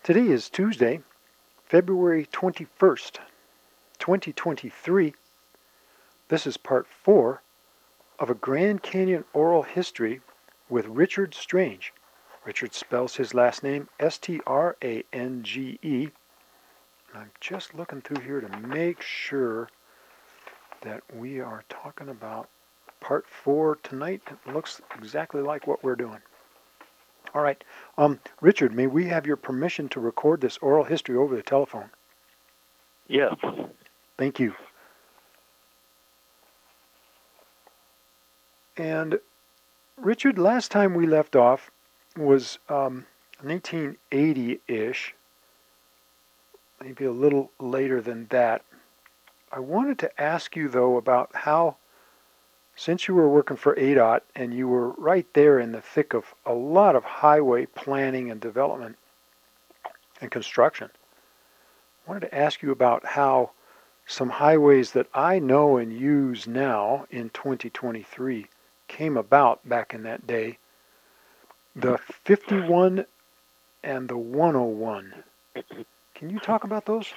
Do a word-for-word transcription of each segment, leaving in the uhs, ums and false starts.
Today is Tuesday, February twenty-first, twenty twenty-three. This is part four of a Grand Canyon oral history with Richard Strange. Richard spells his last name S T R A N G E. I'm just looking through here to make sure that we are talking about part four tonight. It looks exactly like what we're doing. All right. Um, Richard, may we have your permission to record this oral history over the telephone? Yes. Thank you. And Richard, last time we left off was um, nineteen eighty-ish, maybe a little later than that. I wanted to ask you, though, about how, since you were working for A D O T and you were right there in the thick of a lot of highway planning and development and construction, I wanted to ask you about how some highways that I know and use now in twenty twenty-three came about back in that day. The fifty-one and the one oh one. Can you talk about those?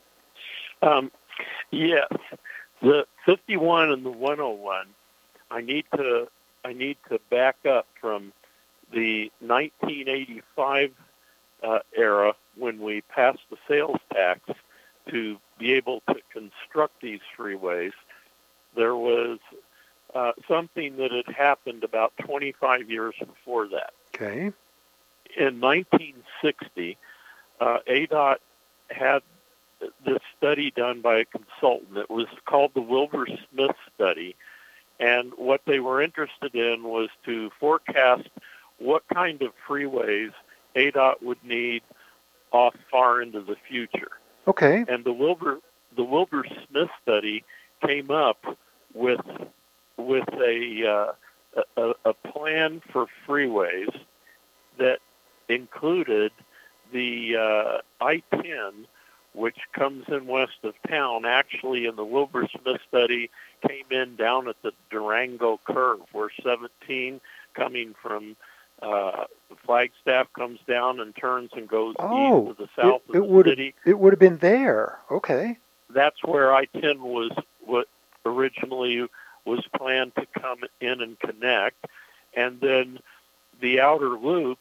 Um, yes. The fifty-one and the one oh one. I need to I need to back up from the nineteen eighty-five uh, era when we passed the sales tax to be able to construct these freeways. There was uh, something that had happened about twenty-five years before that. Okay. In nineteen sixty, uh, A D O T had this study done by a consultant. It was called the Wilbur-Smith study. And what they were interested in was to forecast what kind of freeways A D O T would need off far into the future. Okay. And the Wilbur the Wilbur Smith study came up with with a uh, a, a plan for freeways that included the uh, I ten, which comes in west of town. Actually, in the Wilbur Smith study, came in down at the Durango curve, where seventeen coming from uh, Flagstaff comes down and turns and goes oh, east to the south it, of it the would city. It would have been there. Okay. That's where I ten was what originally was planned to come in and connect. And then the outer loop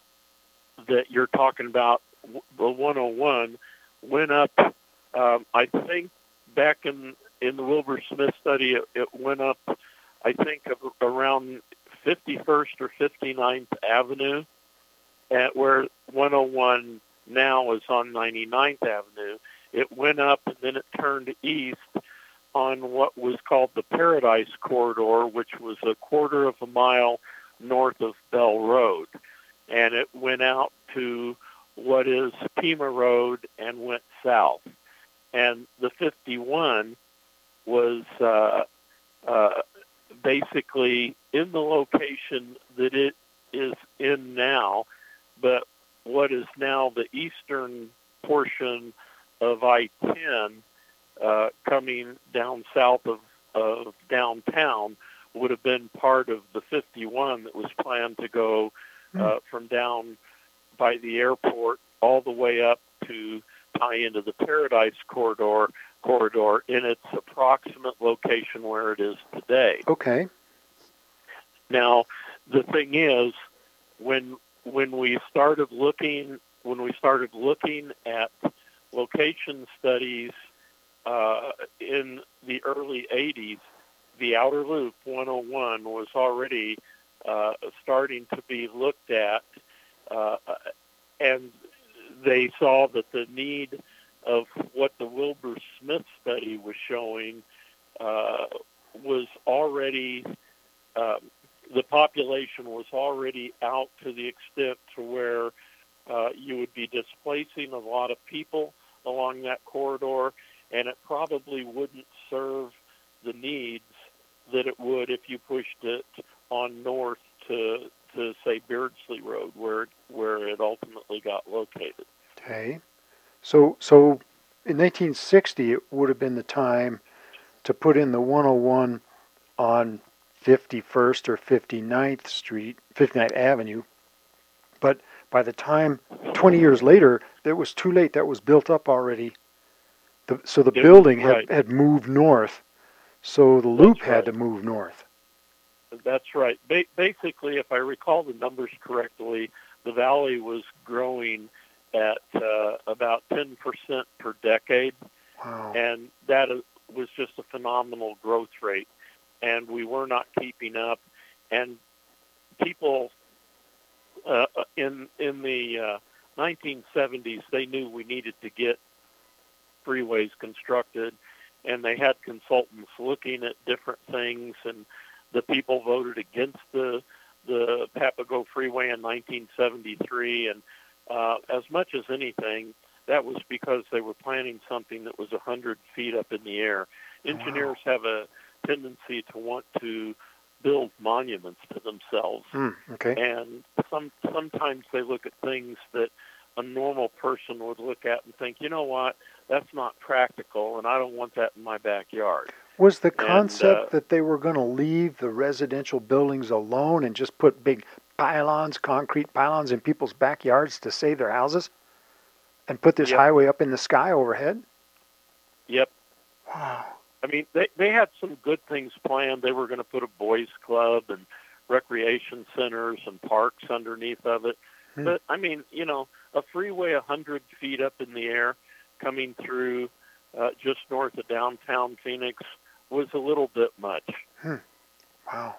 that you're talking about, the one oh one, went up, um, I think back in, in the Wilbur Smith study, it, it went up, I think, of around fifty-first or fifty-ninth Avenue, at where one oh one now is on ninety-ninth Avenue. It went up and then it turned east on what was called the Paradise Corridor, which was a quarter of a mile north of Bell Road. And it went out to what is Pima Road and went south. And the fifty-one was uh, uh, basically in the location that it is in now, but what is now the eastern portion of I ten uh, coming down south of, of downtown would have been part of the fifty-one that was planned to go uh, from down by the airport all the way up to tie into the Paradise Corridor corridor in its approximate location where it is today. Okay. Now, the thing is, when when we started looking when we started looking at location studies uh, in the early eighties, the outer loop one oh one was already uh, starting to be looked at, uh, and they saw that the need of what the Wilbur Smith study was showing uh, was already, uh, the population was already out to the extent to where uh, you would be displacing a lot of people along that corridor, and it probably wouldn't serve the needs that it would if you pushed it on north to, to say, Beardsley Road, where, where it ultimately got located. Okay. So, so in nineteen sixty, it would have been the time to put in the one oh one on fifty-first or fifty-ninth Street, fifty-ninth Avenue. But by the time twenty years later, it was too late. That was built up already. The, so the It- building had, right. had moved north. So the loop That's had right. to move north. That's right. Ba- basically, if I recall the numbers correctly, the valley was growing at uh, about ten percent per decade, Wow. and that is, was just a phenomenal growth rate. And we were not keeping up. And people uh, in in the uh, nineteen seventies, they knew we needed to get freeways constructed, and they had consultants looking at different things, and the people voted against the the Papago Freeway in nineteen seventy-three, and uh, as much as anything, that was because they were planning something that was one hundred feet up in the air. Engineers Wow. have a tendency to want to build monuments to themselves, Mm, okay. and some sometimes they look at things that a normal person would look at and think, you know what, that's not practical, and I don't want that in my backyard. Was the And concept uh, that they were going to leave the residential buildings alone and just put big pylons, concrete pylons in people's backyards to save their houses? And put this Yep. highway up in the sky overhead? Yep. Wow. I mean, they they had some good things planned. They were going to put a boys' club and recreation centers and parks underneath of it. Hmm. But, I mean, you know, a freeway one hundred feet up in the air coming through uh, just north of downtown Phoenix was a little bit much. Hmm. Wow.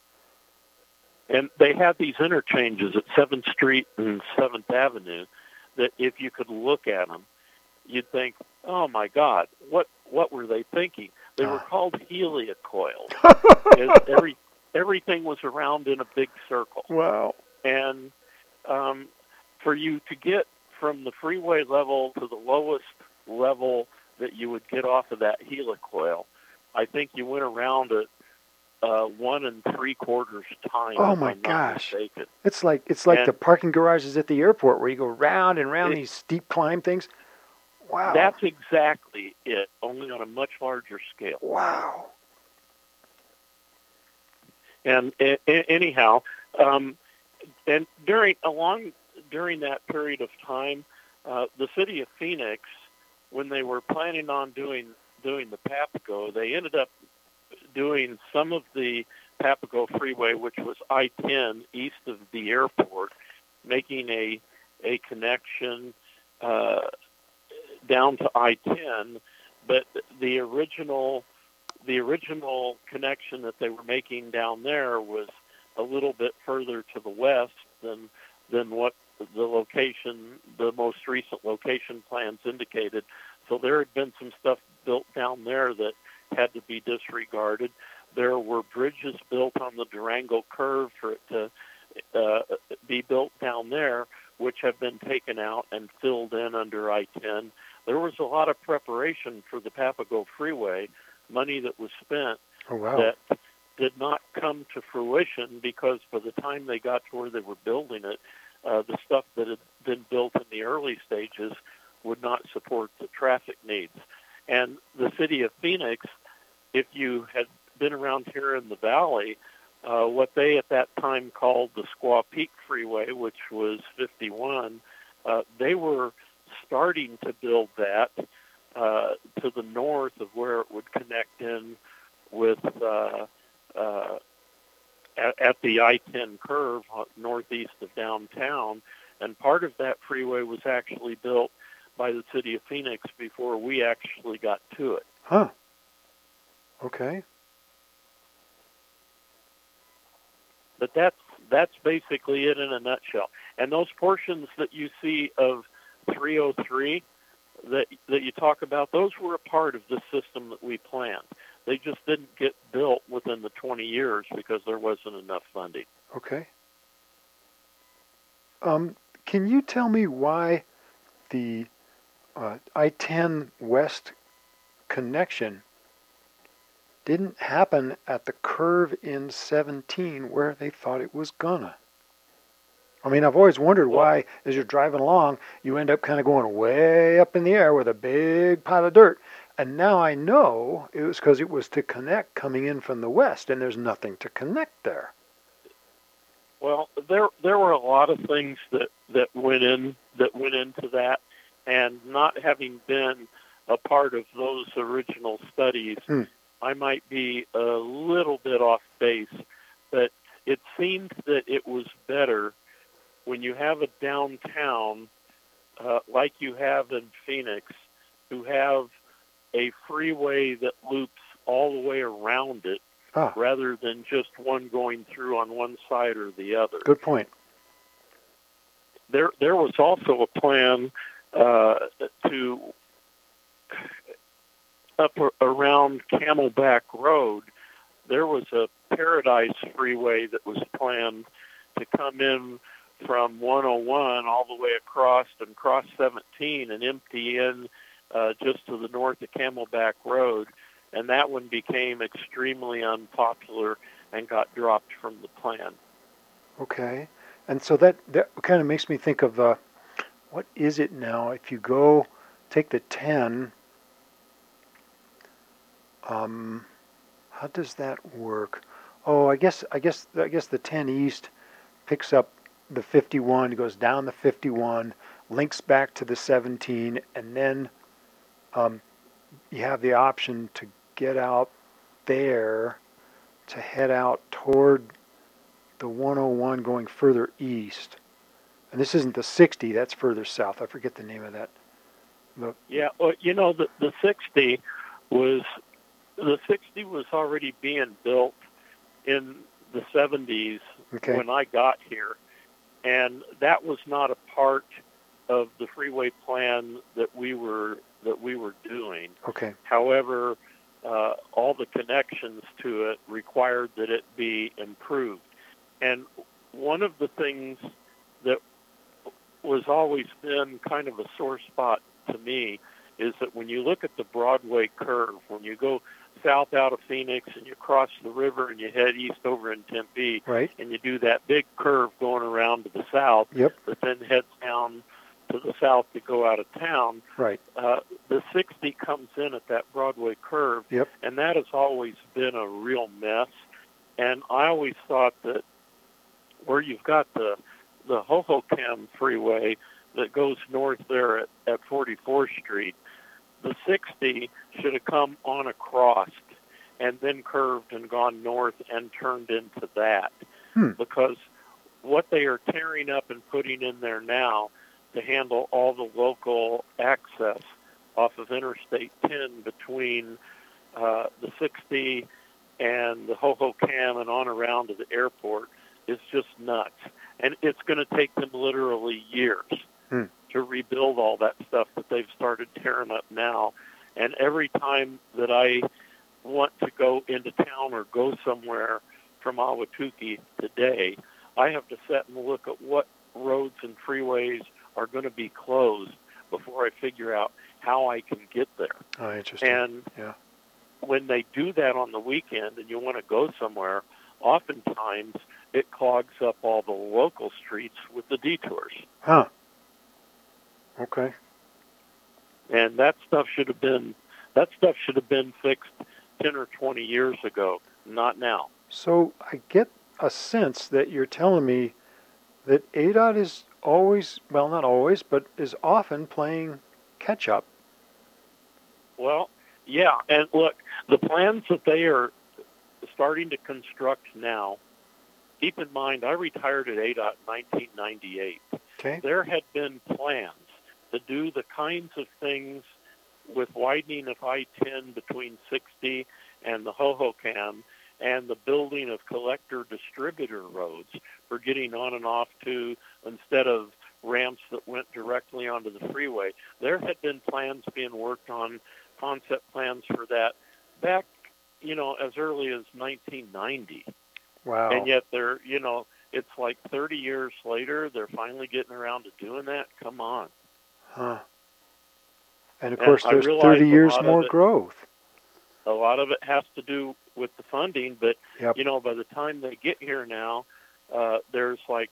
And they had these interchanges at seventh Street and seventh Avenue that if you could look at them, you'd think, oh, my God, what what were they thinking? They were Ah. called helicoils. Every, everything was around in a big circle. Wow. And um, for you to get from the freeway level to the lowest level that you would get off of that helicoil, I think you went around at uh, one and three quarters time. Oh, if my I'm not gosh. mistaken. It's like it's like And- the parking garages at the airport where you go round and round It- these steep climb things. Wow. That's exactly it, only on a much larger scale. Wow. And a- a- anyhow, um, and during along during that period of time, uh, the city of Phoenix, when they were planning on doing doing the Papago, they ended up doing some of the Papago Freeway, which was I ten east of the airport, making a a connection uh, down to I ten, but the original the original connection that they were making down there was a little bit further to the west than than what the location, the most recent location plans indicated. So there had been some stuff built down there that had to be disregarded. There were bridges built on the Durango curve for it to uh, be built down there, which have been taken out and filled in under I ten. There was a lot of preparation for the Papago Freeway, money that was spent Oh, wow. that did not come to fruition because by the time they got to where they were building it, uh, the stuff that had been built in the early stages would not support the traffic needs. And the city of Phoenix, if you had been around here in the valley, uh, what they at that time called the Squaw Peak Freeway, which was fifty-one, uh, they were starting to build that uh, to the north of where it would connect in with uh, uh, at, at the I ten curve northeast of downtown. And part of that freeway was actually built by the city of Phoenix before we actually got to it. Huh. Okay. But that's that's basically it in a nutshell. And those portions that you see of three oh three that that you talk about, those were a part of the system that we planned. They just didn't get built within the twenty years because there wasn't enough funding. Okay. Um, can you tell me why the uh, I ten West connection didn't happen at the curve in seventeen where they thought it was gonna? I mean, I've always wondered why, as you're driving along, you end up kind of going way up in the air with a big pile of dirt. And now I know it was because it was to connect coming in from the west, and there's nothing to connect there. Well, there there were a lot of things that, that went in that went into that, and not having been a part of those original studies, Hmm. I might be a little bit off base, but it seemed that it was better when you have a downtown uh, like you have in Phoenix, to have a freeway that loops all the way around it, Ah, rather than just one going through on one side or the other. good point. There, there was also a plan uh, to up around Camelback Road. There was a Paradise Freeway that was planned to come in from one oh one all the way across and cross seventeen and empty in uh, just to the north of Camelback Road. And that one became extremely unpopular and got dropped from the plan. Okay. And so that, that kind of makes me think of, uh, what is it now? If you go, take the ten, um, how does that work? Oh, I guess, I guess, I guess the ten East picks up the fifty-one, goes down the fifty-one, links back to the seventeen, and then um, you have the option to get out there to head out toward the one oh one going further east. And this isn't the sixty, that's further south. I forget the name of that. Look. Yeah, well, you know, the, the sixty was the sixty was already being built in the seventies Okay. when I got here, and that was not a part of the freeway plan that we were that we were doing. Okay. However, uh, all the connections to it required that it be improved. And one of the things that was always been kind of a sore spot to me is that when you look at the Broadway curve, when you go south out of Phoenix and you cross the river and you head east over in Tempe, Right. and you do that big curve going around to the south, Yep. that then heads down to the south to go out of town, Right. uh, the sixty comes in at that Broadway curve, Yep. and that has always been a real mess. And I always thought that where you've got the the Hohokam freeway that goes north there at, at forty-fourth Street, the sixty should have come on across and then curved and gone north and turned into that. Hmm. Because what they are tearing up and putting in there now to handle all the local access off of Interstate ten between uh, the sixty and the Hohokam and on around to the airport is just nuts. And it's going to take them literally years Hmm. to rebuild all that stuff that they've started tearing up now. And every time that I want to go into town or go somewhere from Ahwatukee today, I have to sit and look at what roads and freeways are going to be closed before I figure out how I can get there. Oh, interesting. And yeah. when they do that on the weekend and you want to go somewhere, oftentimes it clogs up all the local streets with the detours. Huh. Okay. And that stuff should have been that stuff should have been fixed ten or twenty years ago, not now. So I get a sense that you're telling me that A D O T is always, well, not always, but is often playing catch up. Well, yeah, and look, the plans that they are starting to construct now, keep in mind, I retired at A D O T in nineteen ninety-eight. Okay. There had been plans to do the kinds of things with widening of I ten between sixty and the Hohokam and the building of collector distributor roads for getting on and off to, instead of ramps that went directly onto the freeway. There had been plans being worked on, concept plans for that back, you know, as early as nineteen ninety. Wow. And yet they're, you know, it's like thirty years later, they're finally getting around to doing that. Come on. Huh. And of And course, I there's realize thirty a years lot of more it- growth. A lot of it has to do with the funding, but, Yep. you know, by the time they get here now, uh, there's like,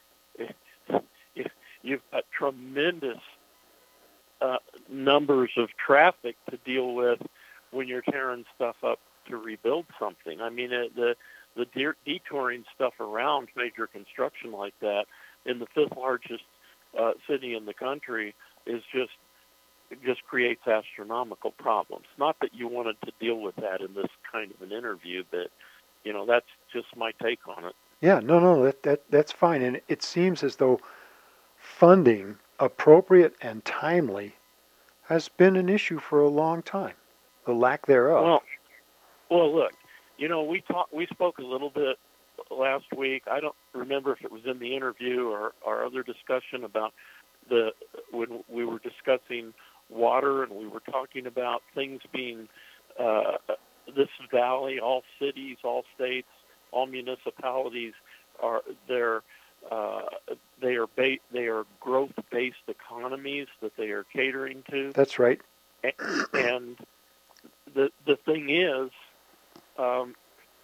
you've got tremendous uh, numbers of traffic to deal with when you're tearing stuff up to rebuild something. I mean, uh, the the de- detouring stuff around major construction like that in the fifth largest uh, city in the country is just it just creates astronomical problems. Not that you wanted to deal with that in this kind of an interview, but you know that's just my take on it. Yeah, no, no, that that that's fine, and it seems as though funding, appropriate and timely, has been an issue for a long time. The lack thereof. Well, well, look, you know, we talked, we spoke a little bit last week. I don't remember if it was in the interview or our other discussion about the when we were discussing water, and we were talking about things being uh, this valley, all cities, all states, all municipalities are they're uh, they are ba- they are growth-based economies that they are catering to. That's right. And the the thing is, um,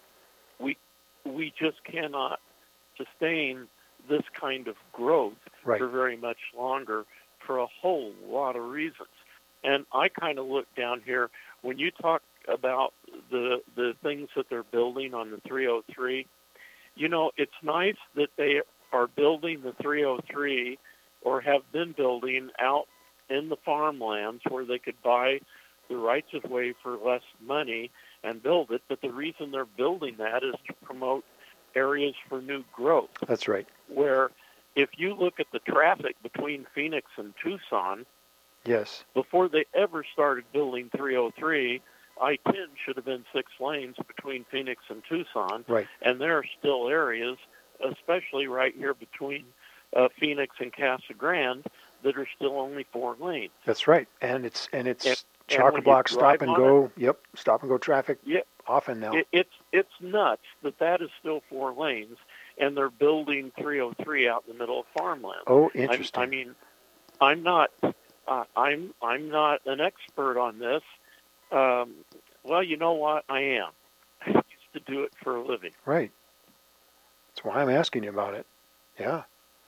we we just cannot sustain this kind of growth right. for very much longer for a whole lot of reasons. And I kind of look down here when you talk about the the things that they're building on the three oh three. You know, it's nice that they are building the three oh three or have been building out in the farmlands where they could buy the rights of way for less money and build it. But the reason they're building that is to promote areas for new growth. That's right. Where if you look at the traffic between Phoenix and Tucson, yes, before they ever started building three oh three, I ten should have been six lanes between Phoenix and Tucson. Right. And there are still areas, especially right here between uh, Phoenix and Casa Grande, that are still only four lanes. That's right. And it's and it's and, chocker block stop and go. It, yep, stop and go traffic. Yeah, often now. It, it's it's nuts that that is still four lanes, and they're building three oh three out in the middle of farmland. Oh, interesting. I, I mean, I'm not uh, I'm I'm not an expert on this. Um, well, you know what? I am. I used to do it for a living. Right. That's why I'm asking you about it. Yeah.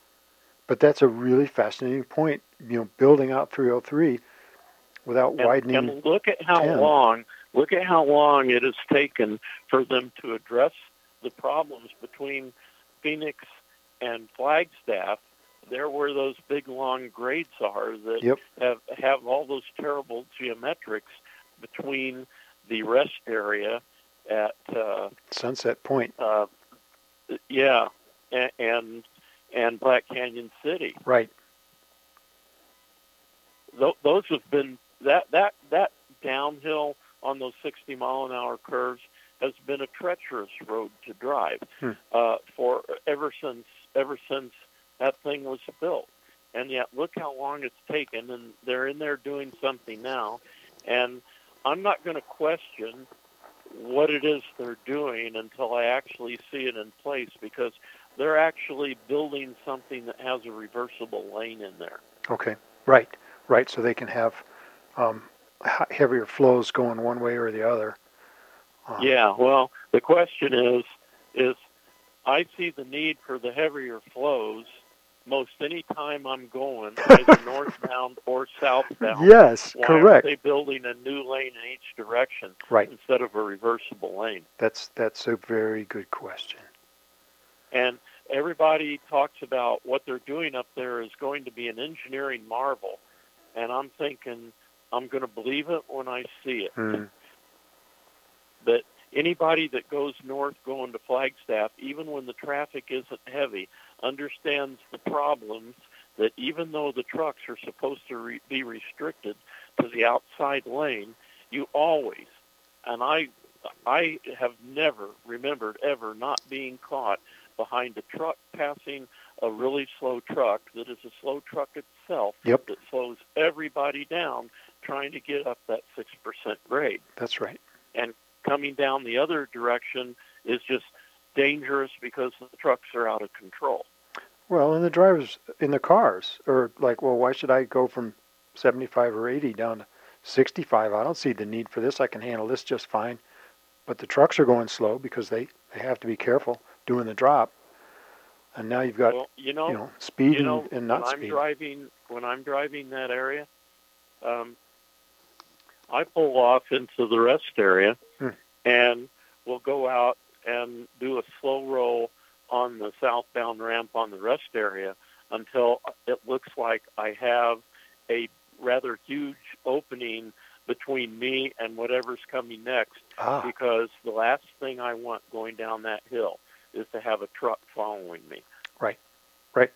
But that's a really fascinating point. You know, building out three oh three without and, widening. And look at how ten. long. Look at how long it has taken for them to address the problems between Phoenix and Flagstaff. There where those big long grades are that yep. have have all those terrible geometrics between the rest area at uh, Sunset Point. Uh, yeah, and, and and Black Canyon City. Right. Th- those have been that that that downhill on those sixty mile an hour curves has been a treacherous road to drive hmm. uh, for ever since ever since that thing was built. And yet, look how long it's taken, and they're in there doing something now. And I'm not going to question what it is they're doing until I actually see it in place, because they're actually building something that has a reversible lane in there. Okay, right, right. So they can have um, heavier flows going one way or the other. Um, yeah, well, the question is, is I see the need for the heavier flows most any time I'm going, either northbound or southbound. Yes, Why correct. Why are they building a new lane in each direction right. instead of a reversible lane? That's that's a very good question. And everybody talks about what they're doing up there is going to be an engineering marvel. And I'm thinking, I'm going to believe it when I see it. Mm. But anybody that goes north going to Flagstaff, even when the traffic isn't heavy, understands the problems that even though the trucks are supposed to re- be restricted to the outside lane, you always, and I I have never remembered ever not being caught behind a truck passing a really slow truck that is a slow truck itself yep. that slows everybody down trying to get up that six percent grade. That's right. And coming down the other direction is just dangerous because the trucks are out of control. Well, and the drivers in the cars are like, well, why should I go from seventy-five or eighty down to sixty-five? I don't see the need for this. I can handle this just fine. But the trucks are going slow because they, they have to be careful doing the drop. And now you've got well, you know, you know speed you know, and, and not when speed. I'm driving, when I'm driving that area, um, I pull off into the rest area, hmm. and we'll go out and do a slow roll on the southbound ramp on the rest area until it looks like I have a rather huge opening between me and whatever's coming next, Ah. because the last thing I want going down that hill is to have a truck following me. Right, right.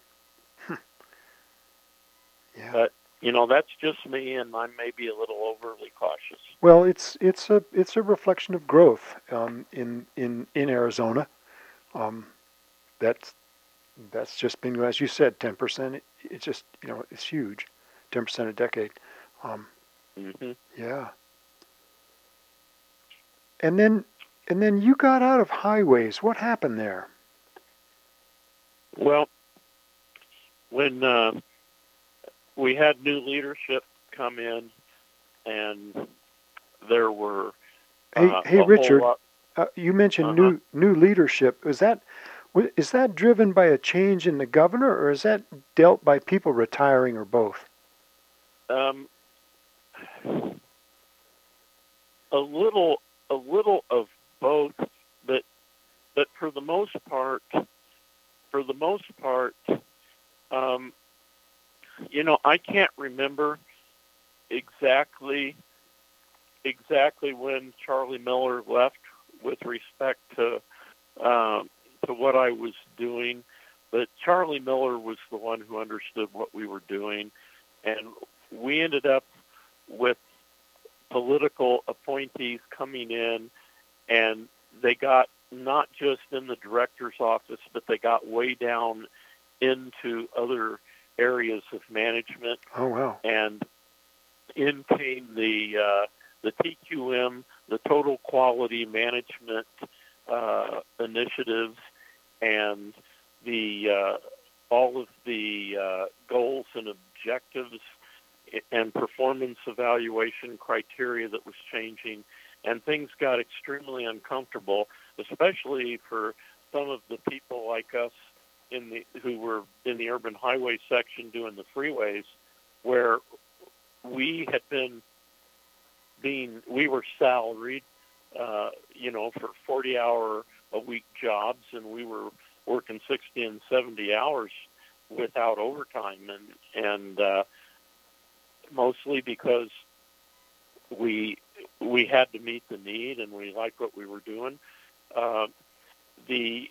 Yeah. But, you know, that's just me, and I'm maybe a little overly cautious. Well, it's it's a it's a reflection of growth um, in in in Arizona. Um, that's that's just been, as you said, ten percent. It, it's just, you know, it's huge, ten percent a decade. Um, Mm-hmm. yeah. And then and then you got out of highways. What happened there? Well, when uh, we had new leadership come in, and there were Hey, uh, hey, a Richard. whole lot. Uh, you mentioned Uh-huh. new new leadership. Is that w- is that driven by a change in the governor, or is that dealt by people retiring, or both? Um, a little, a little of both, but but for the most part, for the most part, um, you know, I can't remember exactly exactly when Charlie Miller left with respect to um, to what I was doing, but Charlie Miller was the one who understood what we were doing, and we ended up with political appointees coming in, and they got not just in the director's office, but they got way down into other areas of management. Oh, wow. And in came the uh, the T Q M, the Total Quality Management uh, initiatives, and the uh, all of the uh, goals and objectives and performance evaluation criteria that was changing, and things got extremely uncomfortable, especially for some of the people like us in the who were in the urban highway section doing the freeways, where we had been being we were salaried, uh, you know, for forty hour a week jobs, and we were working sixty and seventy hours without overtime, and and uh, mostly because we we had to meet the need, and we liked what we were doing. Uh, the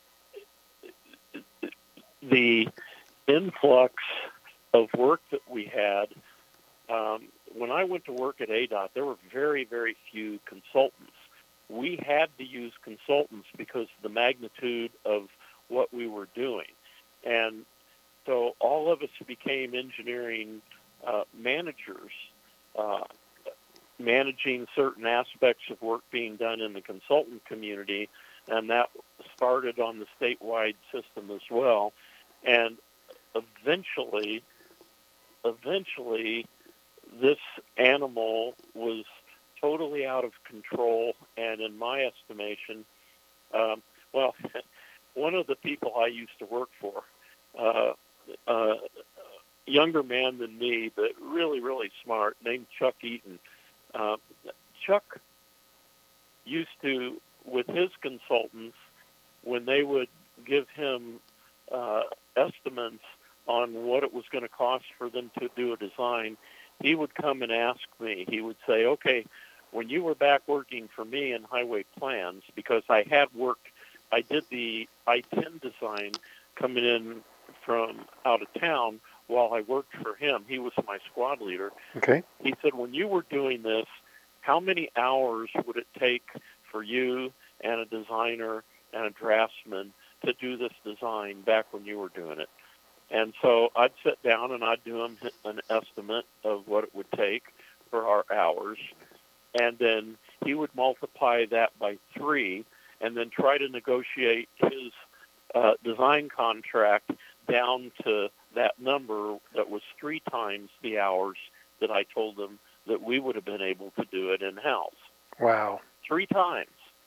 the influx of work that we had. Um, when I went to work at A D O T, there were very, very few consultants. We had to use consultants because of the magnitude of what we were doing. And so all of us became engineering uh, managers, uh, managing certain aspects of work being done in the consultant community, and that started on the statewide system as well. And eventually, eventually, this animal was totally out of control, and in my estimation, um, well, one of the people I used to work for, uh, uh, younger man than me, but really, really smart, named Chuck Eaton. Uh, Chuck used to, with his consultants, when they would give him uh, estimates on what it was going to cost for them to do a design, he would come and ask me. He would say, okay, when you were back working for me in highway plans, because I had worked, I did the I ten design coming in from out of town while I worked for him. He was my squad leader. Okay. He said, when you were doing this, how many hours would it take for you and a designer and a draftsman to do this design back when you were doing it? And so I'd sit down and I'd do him an estimate of what it would take for our hours. And then he would multiply that by three and then try to negotiate his uh, design contract down to that number that was three times the hours that I told them that we would have been able to do it in-house. Wow. Three times.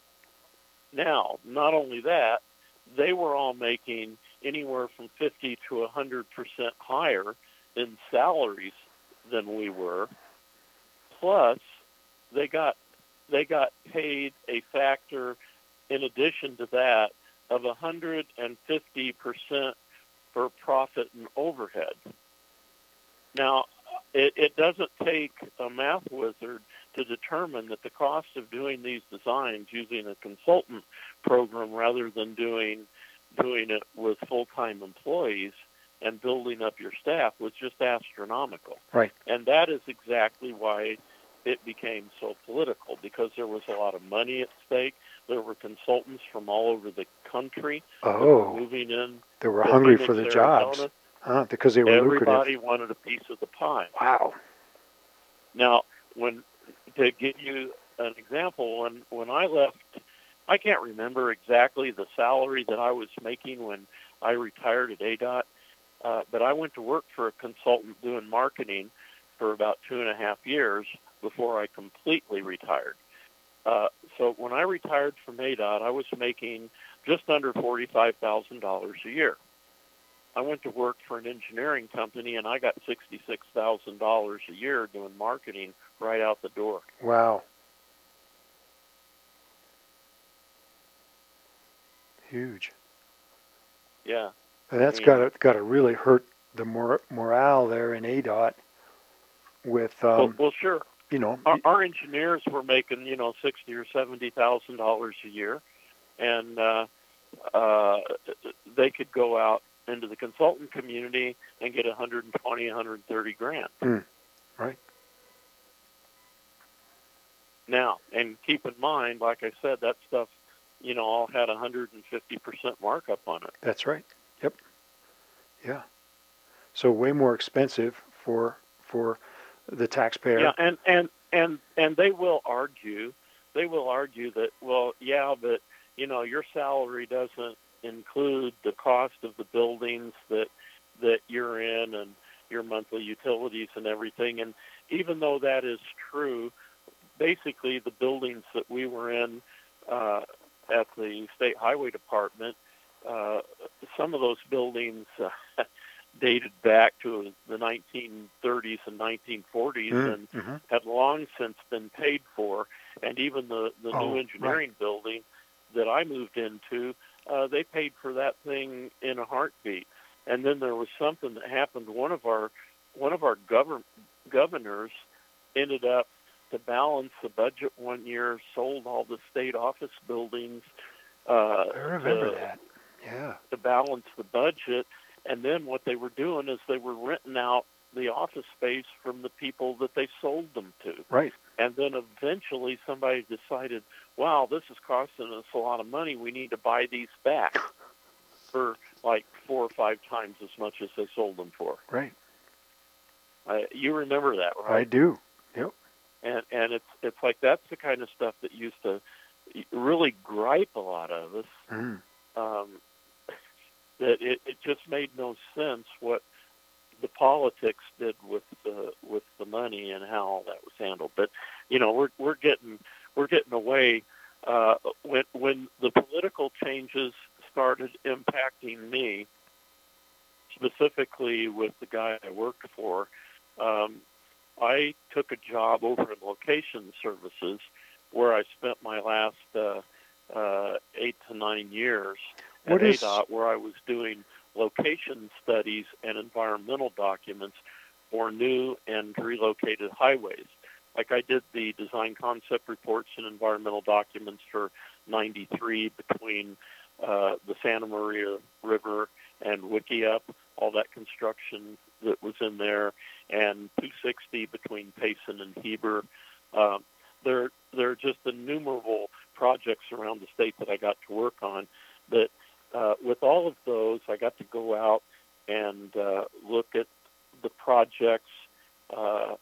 Now, not only that, they were all making anywhere from fifty to one hundred percent higher in salaries than we were. Plus, they got they got paid a factor in addition to that, of one hundred fifty percent for profit and overhead. Now, it, it doesn't take a math wizard to determine that the cost of doing these designs using a consultant program rather than doing doing it with full-time employees and building up your staff was just astronomical. Right. And that is exactly why it became so political, because there was a lot of money at stake. There were consultants from all over the country Oh. that were moving in. They were hungry for the Phoenix, jobs. Arizona. Huh, because they were Everybody lucrative. wanted a piece of the pie. Wow. Now, when to give you an example, when, when I left, I can't remember exactly the salary that I was making when I retired at A D O T, uh, but I went to work for a consultant doing marketing for about two and a half years before I completely retired. Uh, so when I retired from A D O T, I was making just under forty-five thousand dollars a year. I went to work for an engineering company, and I got sixty-six thousand dollars a year doing marketing right out the door. Wow. Huge. Yeah. And that's I mean, got to got to really hurt the mor- morale there in A D O T with, um, well, well, sure. you know. Our, our engineers were making, you know, sixty or seventy thousand dollars a year, and uh, uh, they could go out into the consultant community and get one hundred twenty, one hundred thirty grand. Mm, right. Now, and keep in mind, like I said, that stuff, you know, all had one hundred fifty percent markup on it. That's right. Yep. Yeah. So way more expensive for for the taxpayer. Yeah, and, and, and, and they will argue, they will argue that, well, yeah, but, you know, your salary doesn't include the cost of the buildings that that you're in and your monthly utilities and everything. And even though that is true, basically the buildings that we were in uh, at the State Highway Department, uh, some of those buildings uh, dated back to the nineteen thirties and nineteen forties Mm, and mm-hmm. had long since been paid for. And even the, the Oh, new engineering right. building that I moved into, uh, they paid for that thing in a heartbeat. And then there was something that happened. One of our one of our govern, governors ended up, to balance the budget one year, sold all the state office buildings uh, I remember to, that. Yeah. to balance the budget. And then what they were doing is they were renting out the office space from the people that they sold them to. Right. And then eventually somebody decided, wow, this is costing us a lot of money. We need to buy these back for like four or five times as much as they sold them for. Right. Uh, you remember that, right? I do. Yep. And and it's it's like that's the kind of stuff that used to really gripe a lot of us. Mm. Um, that it, it just made no sense what the politics did with the with the money and how all that was handled. But you know, we're we're getting we're getting away uh, when when the political changes started impacting me, specifically with the guy I worked for. Um, I took a job over in location services where I spent my last uh, uh, eight to nine years at What is- A D O T, where I was doing location studies and environmental documents for new and relocated highways. Like I did the design concept reports and environmental documents for ninety-three between uh, the Santa Maria River and Wickiup, all that construction that was in there, and two sixty between Payson and Heber. Um, there, there are just innumerable projects around the state that I got to work on. That uh, with all of those, I got to go out and uh, look at the projects, uh,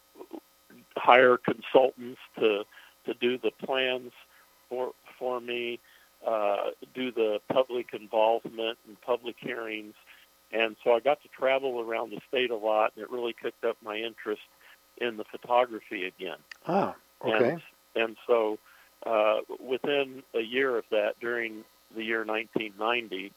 hire consultants to to do the plans for for me, uh, do the public involvement and public hearings. And so I got to travel around the state a lot, and it really kicked up my interest in the photography again. Ah, okay. And, and so uh, within a year of that, during the year nineteen ninety,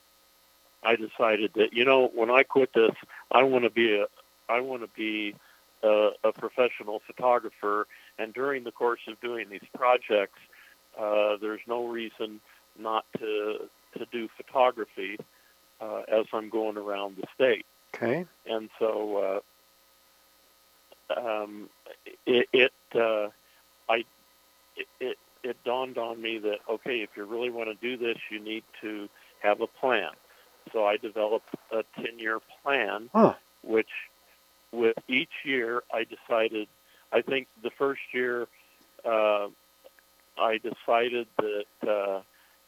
I decided that, you know, when I quit this, I want to be a, I want to be a, a professional photographer. And during the course of doing these projects, uh, there's no reason not to to do photography uh, as I'm going around the state. Okay. And so uh, um, it it, uh, I it, it it dawned on me that okay, if you really want to do this, you need to have a plan. So I developed a ten-year plan, Huh. which with each year I decided. I think the first year uh, I decided that uh,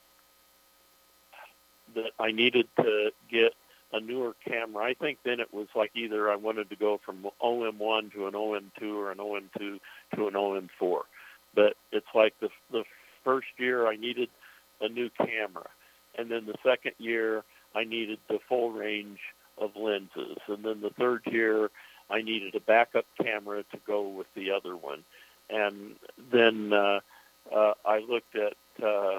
that I needed to get a newer camera. I think then it was like either I wanted to go from O M one to an O M two or an O M two to an O M four. But it's like the the first year I needed a new camera, and then the second year I needed the full range of lenses, and then the third year I needed a backup camera to go with the other one, and then uh, uh, I looked at uh,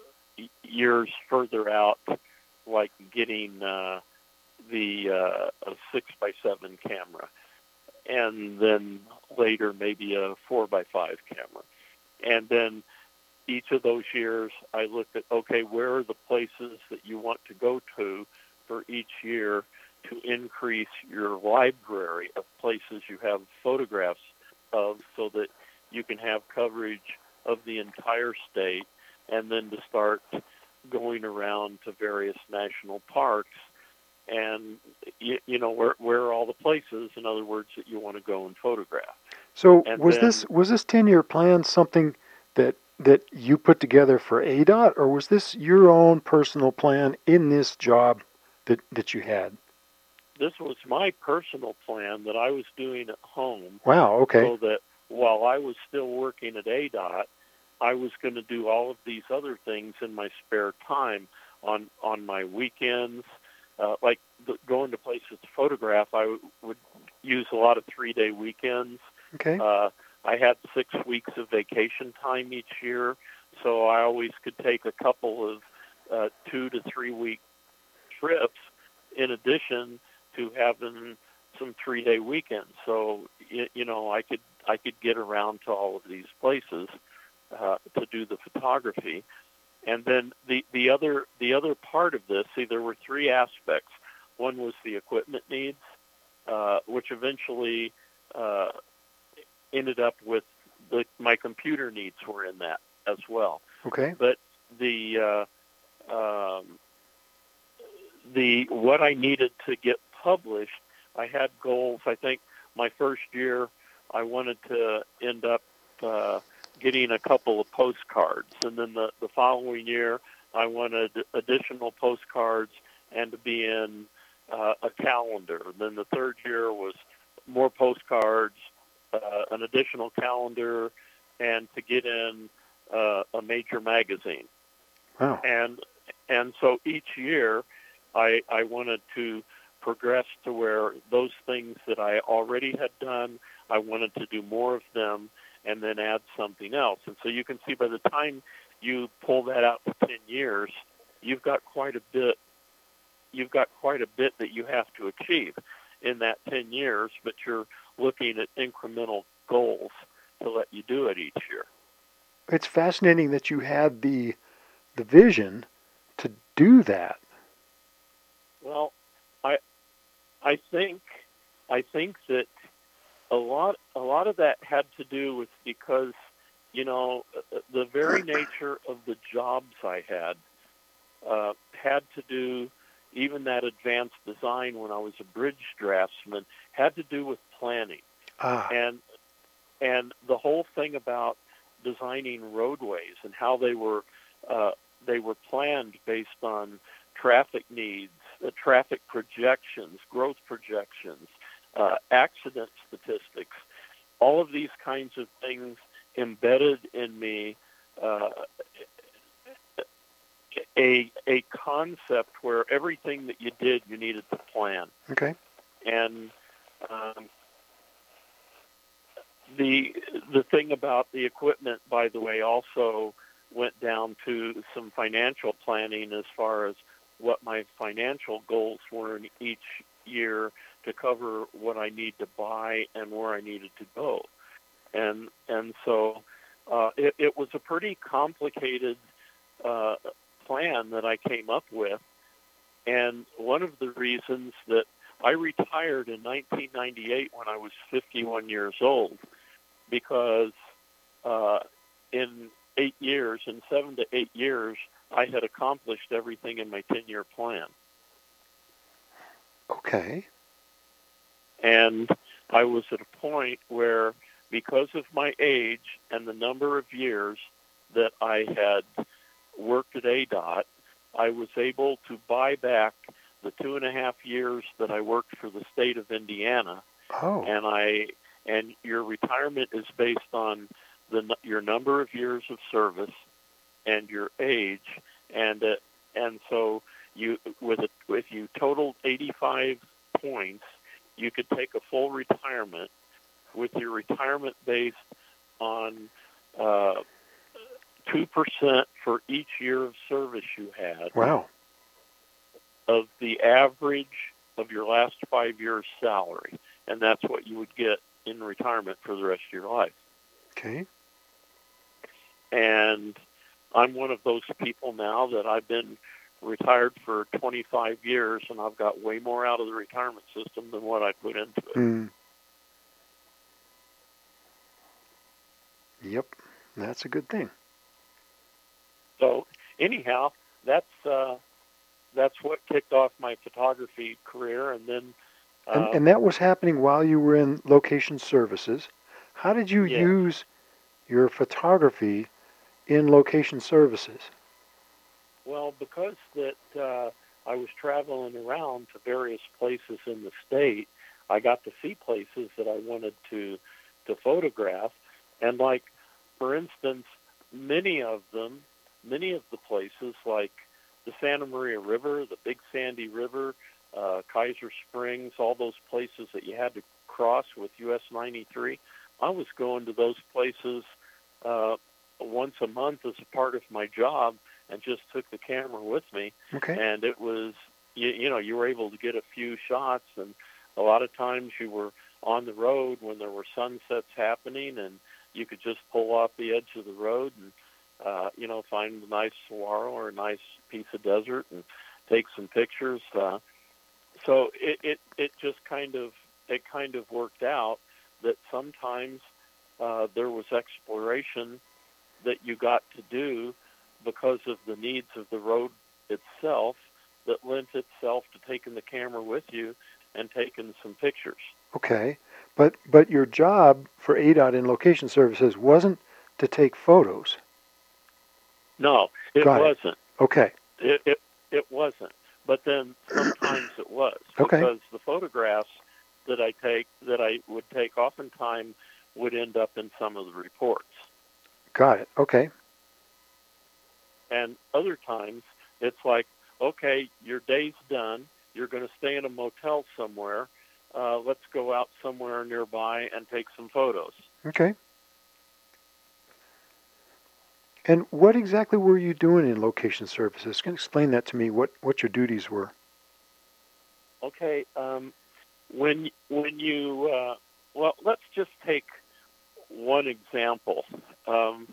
years further out, like getting uh, the uh, a six by seven camera, and then later maybe a four by five camera, and then each of those years I looked at okay, where are the places that you want to go to for each year to increase your library of places you have photographs of, so that you can have coverage of the entire state, and then to start going around to various national parks and, you, you know, where, where are all the places, in other words, that you want to go and photograph. So And was then, this was this ten-year plan something that that you put together for A D O T, or was this your own personal plan in this job that, that you had? This was my personal plan that I was doing at home. Wow, okay. So that while I was still working at A D O T, I was going to do all of these other things in my spare time on, on my weekends. Uh, like the, going to places to photograph, I w- would use a lot of three-day weekends. Okay. Uh, I had six weeks of vacation time each year, so I always could take a couple of uh, two to three-week trips in addition to having some three-day weekends. So, you, you know, I could I could get around to all of these places uh, to do the photography. And then the, the other the other part of this, see, there were three aspects. One was the equipment needs, uh, which eventually uh, ended up with the, my computer needs were in that as well. Okay. But the uh, um, the what I needed to get published, I had goals. I think my first year, I wanted to end up uh, getting a couple of postcards, and then the, the following year, I wanted additional postcards and to be in uh, a calendar. And then the third year was more postcards, uh, an additional calendar, and to get in uh, a major magazine. Wow. And and so each year, I, I wanted to progress to where those things that I already had done, I wanted to do more of them and then add something else. And so you can see by the time you pull that out to ten years, you've got quite a bit, you've got quite a bit that you have to achieve in that ten years, but you're looking at incremental goals to let you do it each year. It's fascinating that you had the the vision to do that. Well, I I think I think that a lot a lot of that had to do with because, you know, the very nature of the jobs I had uh, had to do, even that advanced design when I was a bridge draftsman, had to do with planning. Ah. And and the whole thing about designing roadways and how they were uh, they were planned based on traffic needs, uh, traffic projections, growth projections, uh, accident statistics, all of these kinds of things embedded in me uh, a a concept where everything that you did, you needed to plan. Okay. And um, the the thing about the equipment, by the way, also went down to some financial planning as far as what my financial goals were in each year to cover what I need to buy and where I needed to go. And and so uh, it, it was a pretty complicated uh, plan that I came up with. And one of the reasons that I retired in nineteen ninety-eight when I was fifty-one years old, because uh, in eight years, in seven to eight years, I had accomplished everything in my ten-year plan. Okay. And I was at a point where, because of my age and the number of years that I had worked at A D O T, I was able to buy back the two and a half years that I worked for the state of Indiana. Oh. And I and your retirement is based on the your number of years of service and your age, and uh, and so you with a, if you totaled eighty-five points, you could take a full retirement with your retirement based on uh, two percent for each year of service you had. Wow. Of the average of your last five years' salary, and that's what you would get in retirement for the rest of your life. Okay. And I'm one of those people now that I've been retired for twenty-five years, and I've got way more out of the retirement system than what I put into it. Mm. Yep, that's a good thing. So anyhow, that's uh, that's what kicked off my photography career, and then uh, and, and that was happening while you were in location services. How did you yeah. use your photography in location services? Well, because that uh, I was traveling around to various places in the state, I got to see places that I wanted to to photograph. And like, for instance, many of them, many of the places like the Santa Maria River, the Big Sandy River, uh, Kaiser Springs, all those places that you had to cross with U S ninety-three, I was going to those places uh, once a month as a part of my job, and just took the camera with me. Okay. And it was, you, you know, you were able to get a few shots, and a lot of times you were on the road when there were sunsets happening, and you could just pull off the edge of the road and, uh, you know, find a nice saguaro or a nice piece of desert and take some pictures. Uh, so it, it, it just kind of, it kind of worked out that sometimes uh, there was exploration that you got to do because of the needs of the road itself that lent itself to taking the camera with you and taking some pictures. Okay, but but your job for A D O T in location services wasn't to take photos. No, it Got wasn't. It. Okay. It, it it wasn't. But then sometimes it was, okay. because the photographs that I take that I would take oftentimes would end up in some of the reports. Got it. Okay. And other times it's like, okay, your day's done. You're going to stay in a motel somewhere. Uh, let's go out somewhere nearby and take some photos. Okay. And what exactly were you doing in location services? Can you explain that to me, what, what your duties were? Okay. Um, when, when you, uh, well, let's just take one example. Um,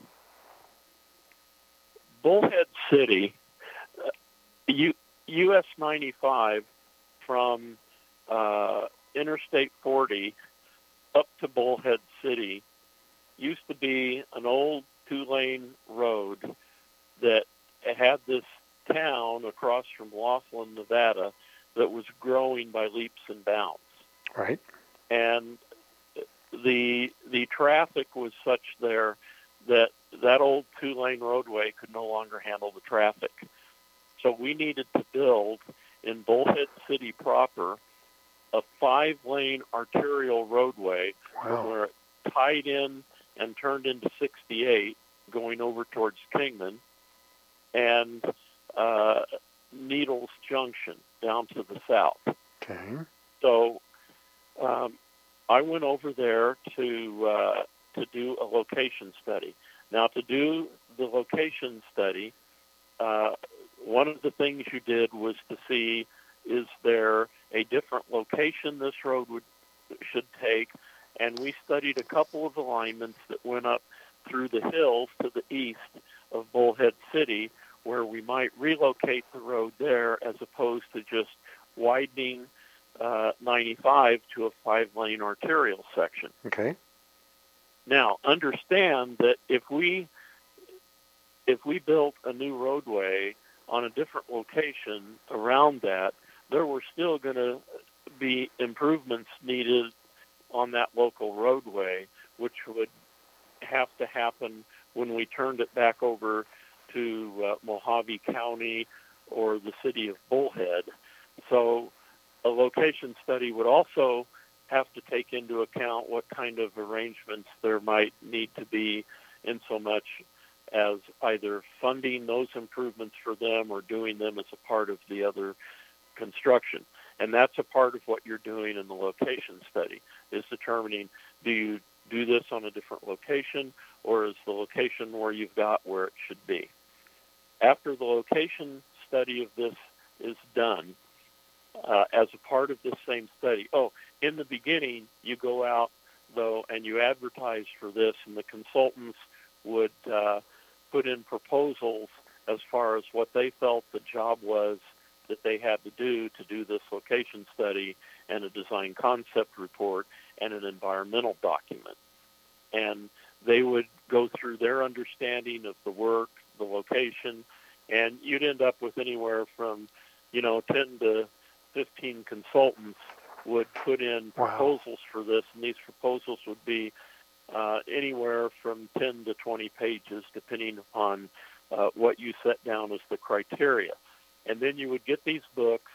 Bullhead City, uh, U, U S ninety-five from uh, Interstate forty up to Bullhead City used to be an old two-lane road that had this town across from Laughlin, Nevada, that was growing by leaps and bounds. Right. And the the traffic was such there that that old two-lane roadway could no longer handle the traffic. So we needed to build in Bullhead City proper a five-lane arterial roadway Wow. from where it tied in and turned into sixty-eight going over towards Kingman, and uh, Needles Junction down to the south. Okay. So um, I went over there to uh, to do a location study. Now, to do the location study, uh, one of the things you did was to see, is there a different location this road would should take? And we studied a couple of alignments that went up through the hills to the east of Bullhead City, where we might relocate the road there as opposed to just widening uh, ninety-five to a five-lane arterial section. Okay. Now, understand that if we if we built a new roadway on a different location around that, there were still going to be improvements needed on that local roadway, which would have to happen when we turned it back over to uh, Mojave County or the city of Bullhead. So a location study would also have to take into account what kind of arrangements there might need to be in so much as either funding those improvements for them or doing them as a part of the other construction. And that's a part of what you're doing in the location study, is determining, do you do this on a different location, or is the location where you've got where it should be? After the location study of this is done, uh, as a part of this same study, oh, in the beginning, you go out, though, and you advertise for this, and the consultants would uh, put in proposals as far as what they felt the job was that they had to do to do this location study, and a design concept report and an environmental document. And they would go through their understanding of the work, the location, and you'd end up with anywhere from, you know, ten to fifteen consultants would put in Wow. proposals for this, and these proposals would be uh, anywhere from ten to twenty pages, depending upon uh, what you set down as the criteria. And then you would get these books,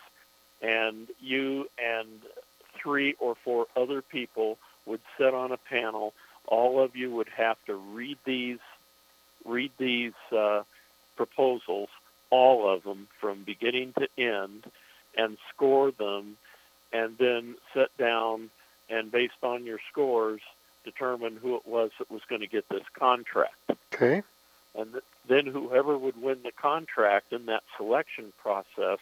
and you and three or four other people would sit on a panel. All of you would have to read these, read these uh, proposals, all of them from beginning to end, and score them, and then sit down and, based on your scores, determine who it was that was going to get this contract. Okay. And th- then whoever would win the contract in that selection process,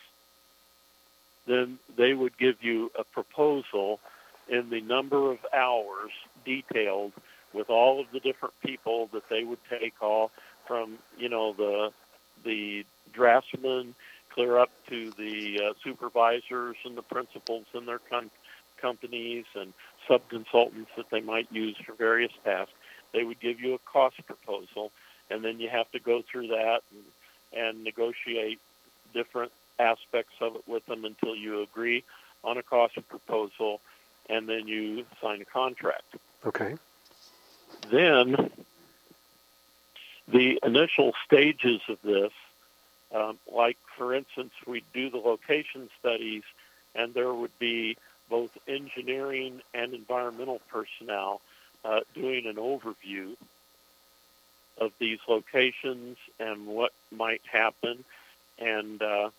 then they would give you a proposal in the number of hours detailed with all of the different people that they would take, all from, you know, the the draftsman clear up to the uh, supervisors and the principals in their com- companies and sub-consultants that they might use for various tasks. They would give you a cost proposal, and then you have to go through that and, and negotiate different aspects of it with them until you agree on a cost proposal, and then you sign a contract. Okay. Then the initial stages of this, um, like, for instance, we do the location studies, and there would be both engineering and environmental personnel uh, doing an overview of these locations and what might happen. And uh,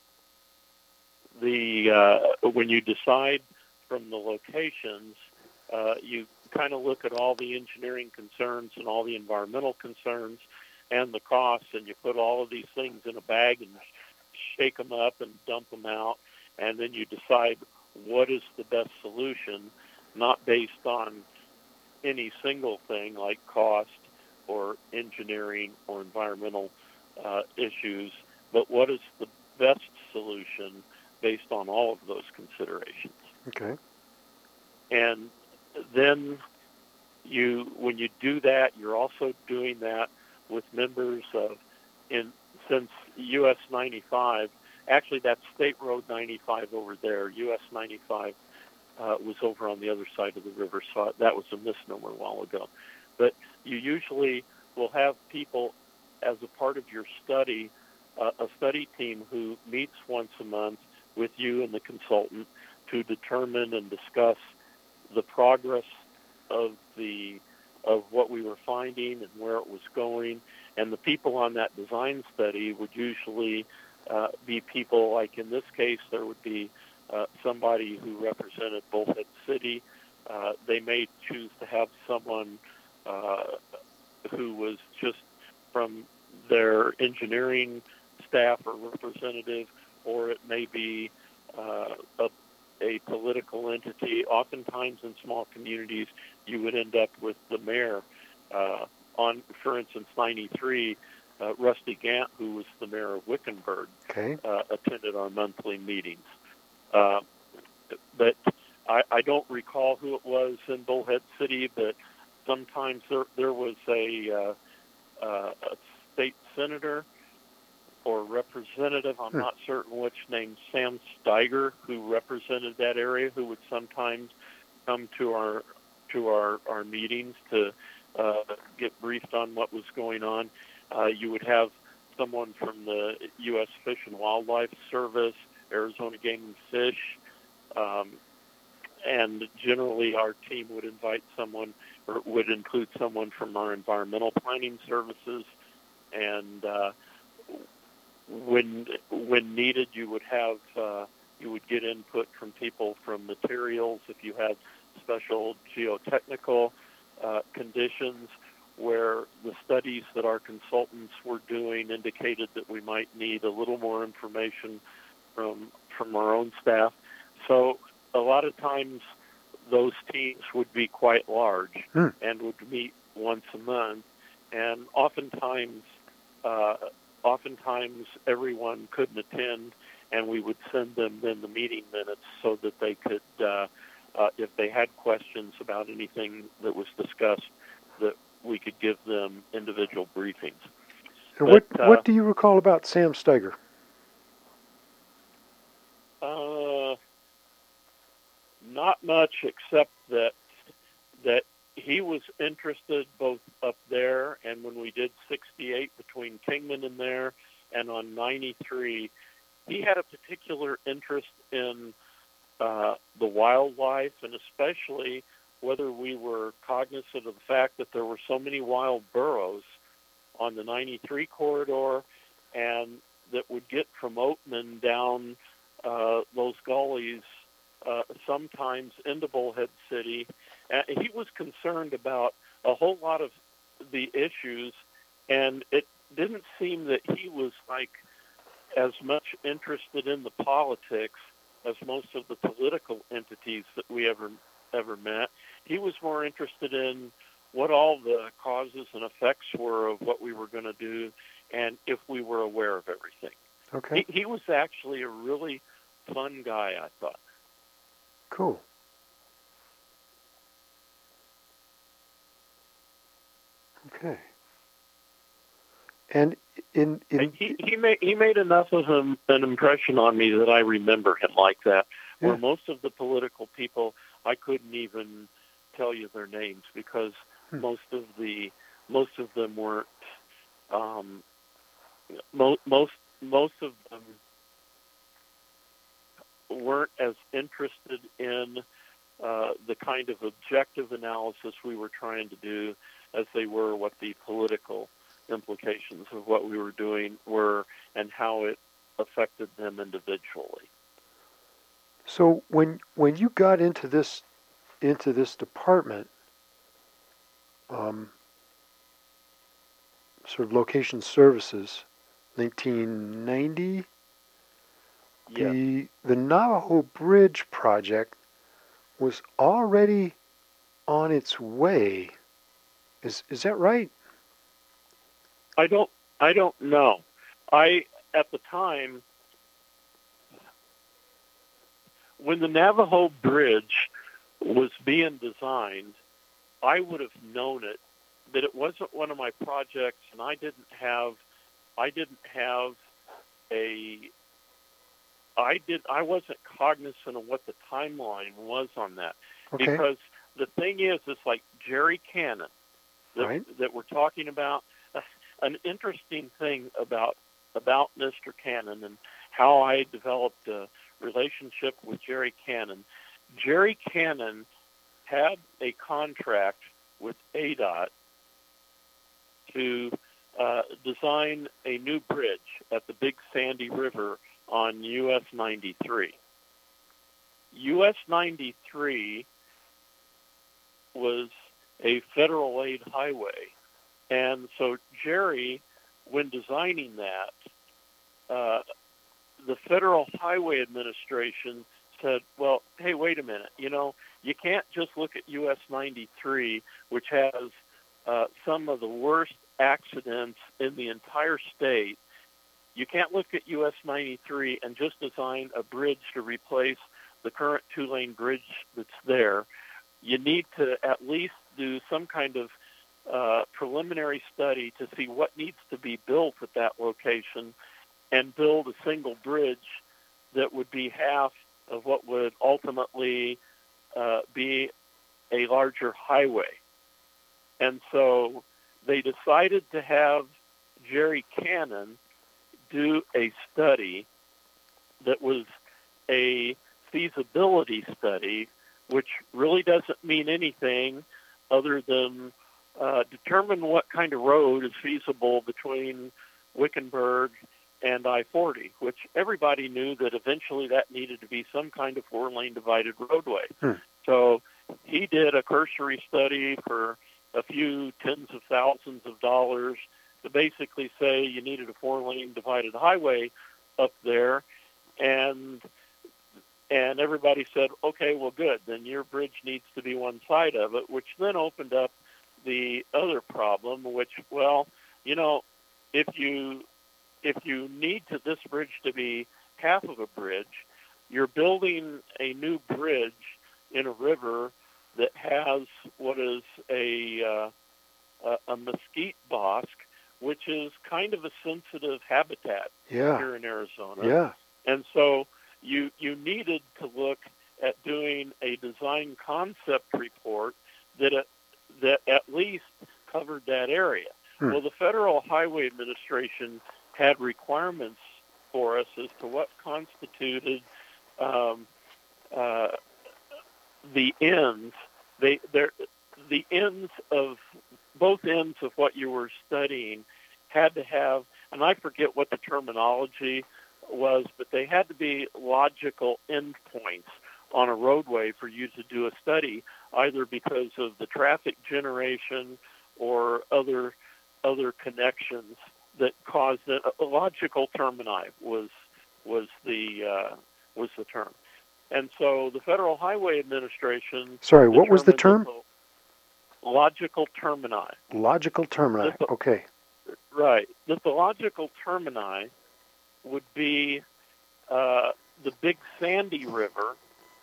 the uh, when you decide from the locations, uh, you kind of look at all the engineering concerns and all the environmental concerns and the costs, and you put all of these things in a bag and shake them up and dump them out, and then you decide what is the best solution, not based on any single thing like cost or engineering or environmental uh, issues, but what is the best solution based on all of those considerations. Okay. And then you, when you do that, you're also doing that with members of, in since U S ninety-five, actually that's State Road ninety-five over there. U S ninety-five uh, was over on the other side of the river, so that was a misnomer a while ago. But you usually will have people as a part of your study, uh, a study team who meets once a month with you and the consultant to determine and discuss the progress of the of what we were finding and where it was going. And the people on that design study would usually uh, be people, like in this case, there would be uh, somebody who represented Bullhead City. Uh, they may choose to have someone uh, who was just from their engineering staff or representative, or it may be uh, a a political entity. Oftentimes in small communities, you would end up with the mayor. Uh, on, for instance, ninety-three, uh, Rusty Gant, who was the mayor of Wickenburg, Okay. uh, attended our monthly meetings. Uh, but I, I don't recall who it was in Bullhead City, but sometimes there, there was a, uh, uh, a state senator or representative, I'm Hmm. not certain which, named Sam Steiger, who represented that area, who would sometimes come to our to our, our meetings to uh, get briefed on what was going on. Uh, you would have someone from the U S Fish and Wildlife Service, Arizona Game and Fish, um, and generally our team would invite someone, or would include someone from our environmental planning services, and uh, when when needed, you would have uh, you would get input from people from materials if you had special geotechnical uh, conditions where the studies that our consultants were doing indicated that we might need a little more information from from our own staff. So a lot of times those teams would be quite large Hmm. and would meet once a month, and oftentimes uh, oftentimes everyone couldn't attend, and we would send them then the meeting minutes so that they could, uh, uh, if they had questions about anything that was discussed, that we could give them individual briefings. And But, what uh, what do you recall about Sam Steiger? Uh, not much, except that that he was interested both up there and when we did sixty-eight between Kingman and there, and on ninety-three, he had a particular interest in uh, the wildlife, and especially whether we were cognizant of the fact that there were so many wild burros on the ninety-three corridor, and that would get from Oatman down uh, those gullies, uh, sometimes into Bullhead City. And he was concerned about a whole lot of the issues, and it didn't seem that he was like as much interested in the politics as most of the political entities that we ever ever met. He was more interested in what all the causes and effects were of what we were going to do, and if we were aware of everything. Okay. He, he was actually a really fun guy, I thought. Cool. Okay. And in in he he made he made enough of an, an impression on me that I remember him like that. Yeah. Where most of the political people, I couldn't even tell you their names because Hmm. most of the most of them weren't um, mo- most most of them weren't as interested in uh, the kind of objective analysis we were trying to do as they were what the political implications of what we were doing were and how it affected them individually. So when when you got into this into this department, um, sort of location services, nineteen ninety, Yes. the the Navajo Bridge project was already on its way. Is is that right? I don't I don't know. I at the time when the Navajo Bridge was being designed, I would have known it, that it wasn't one of my projects, and I didn't have I didn't have a I did I wasn't cognizant of what the timeline was on that. Okay. Because the thing is, it's like Jerry Cannon that, Right. that we're talking about. Uh, an interesting thing about about Mister Cannon and how I developed a relationship with Jerry Cannon. Jerry Cannon had a contract with A D O T to uh, design a new bridge at the Big Sandy River on U S ninety-three. U S ninety-three was a federal aid highway. And so Jerry, when designing that, uh, the Federal Highway Administration said, well, hey, wait a minute. You know, you can't just look at U S ninety-three, which has uh, some of the worst accidents in the entire state. You can't look at U S ninety-three and just design a bridge to replace the current two-lane bridge that's there. You need to at least do some kind of uh, preliminary study to see what needs to be built at that location and build a single bridge that would be half of what would ultimately uh, be a larger highway. And so they decided to have Jerry Cannon do a study that was a feasibility study, which really doesn't mean anything other than uh, determine what kind of road is feasible between Wickenburg and I forty, which everybody knew that eventually that needed to be some kind of four-lane divided roadway. Hmm. So he did a cursory study for a few tens of thousands of dollars to basically say you needed a four-lane divided highway up there, and and everybody said, okay, well, good, then your bridge needs to be one side of it, which then opened up the other problem, which, well, you know, if you if you need to, this bridge to be half of a bridge, you're building a new bridge in a river that has what is a uh, a, a mesquite bosque, which is kind of a sensitive habitat yeah. here in Arizona. Yeah. And so you you needed to look at doing a design concept report that uh, that at least covered that area. Hmm. Well, the Federal Highway Administration had requirements for us as to what constituted um, uh, the ends. They the ends of both ends of what you were studying had to have, and I forget what the terminology was, but they had to be logical endpoints on a roadway for you to do a study, either because of the traffic generation or other other connections that caused it. A logical termini was was the uh, was the term, and so the Federal Highway Administration. Sorry, what was the term? The logical termini. Logical termini. The, okay. Right. That the logical termini would be uh, the Big Sandy River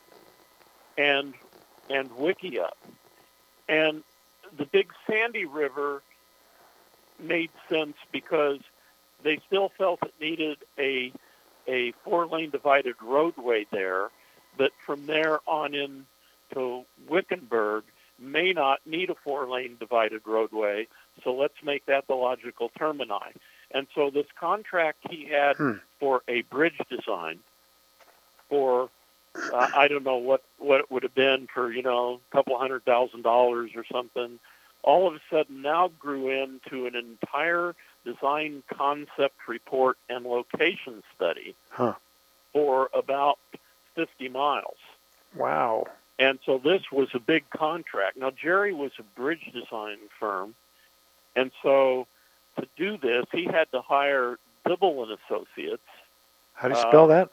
and and Wickiup, and the Big Sandy River made sense because they still felt it needed a a four-lane divided roadway there, but from there on in to Wickenburg may not need a four-lane divided roadway, so let's make that the logical termini. And so this contract he had hmm. for a bridge design for, uh, I don't know what, what it would have been for, you know, a couple hundred thousand dollars or something, all of a sudden now grew into an entire design concept report and location study huh. for about fifty miles. Wow. And so this was a big contract. Now, Jerry was a bridge design firm, and so to do this, he had to hire Dibble and Associates. How do you spell uh, that?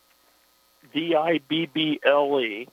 D I B B L E.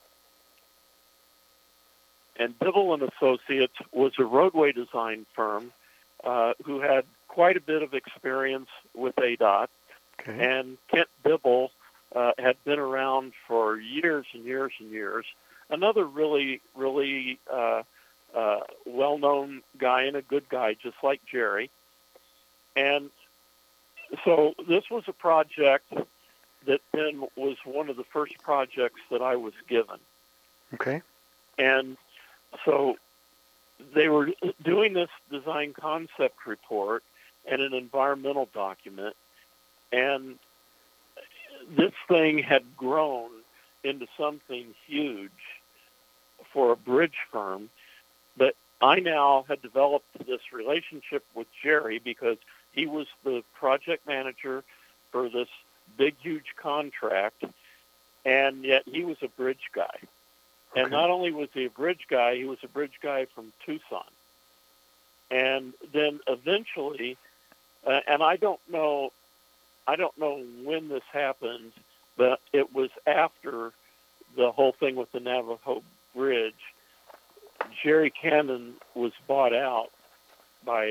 And Dibble and Associates was a roadway design firm uh, who had quite a bit of experience with A D O T. Okay. And Kent Dibble uh, had been around for years and years and years. Another really, really uh, uh, well-known guy and a good guy, just like Jerry. And so this was a project that then was one of the first projects that I was given. Okay. And so they were doing this design concept report and an environmental document, and this thing had grown into something huge for a bridge firm. But I now had developed this relationship with Jerry because he was the project manager for this big, huge contract, and yet he was a bridge guy. And okay. not only was he a bridge guy, he was a bridge guy from Tucson. And then eventually, uh, and I don't know, I don't know when this happened, but it was after the whole thing with the Navajo Bridge. Jerry Cannon was bought out by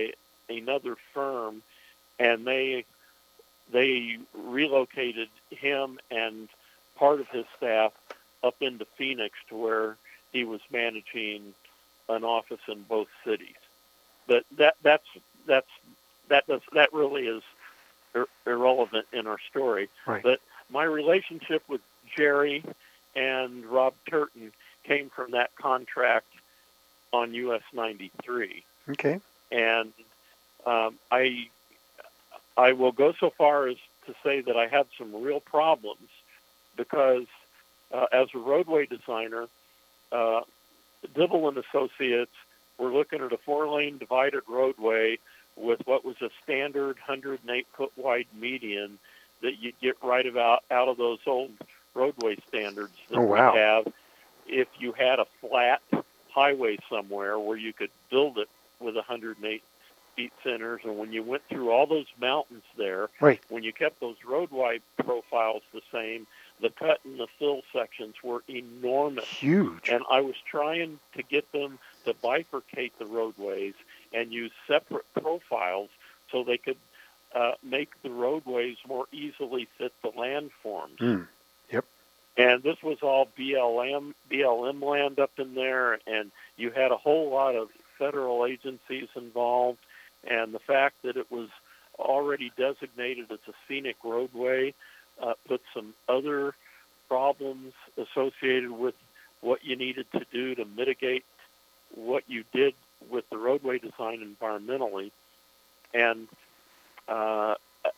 another firm, and they they relocated him and part of his staff up into Phoenix to where he was managing an office in both cities. But that that's that's that does that really is ir- irrelevant in our story. Right. But my relationship with Jerry and Rob Turton came from that contract on U S ninety-three. Okay. And um, I I will go so far as to say that I had some real problems because uh, as a roadway designer, uh, Dibble and Associates were looking at a four-lane divided roadway with what was a standard one hundred eight foot wide median that you'd get right about out of those old roadway standards that Oh, wow. we have if you had a flat highway somewhere where you could build it with one hundred eight feet centers. And when you went through all those mountains there, Right. when you kept those roadway profiles the same, the cut and the fill sections were enormous. Huge. And I was trying to get them to bifurcate the roadways and use separate profiles so they could uh, make the roadways more easily fit the landforms. Mm. Yep. And this was all B L M, B L M land up in there, and you had a whole lot of federal agencies involved. And the fact that it was already designated as a scenic roadway uh, put some other problems associated with what you needed to do to mitigate what you did with the roadway design environmentally. And uh,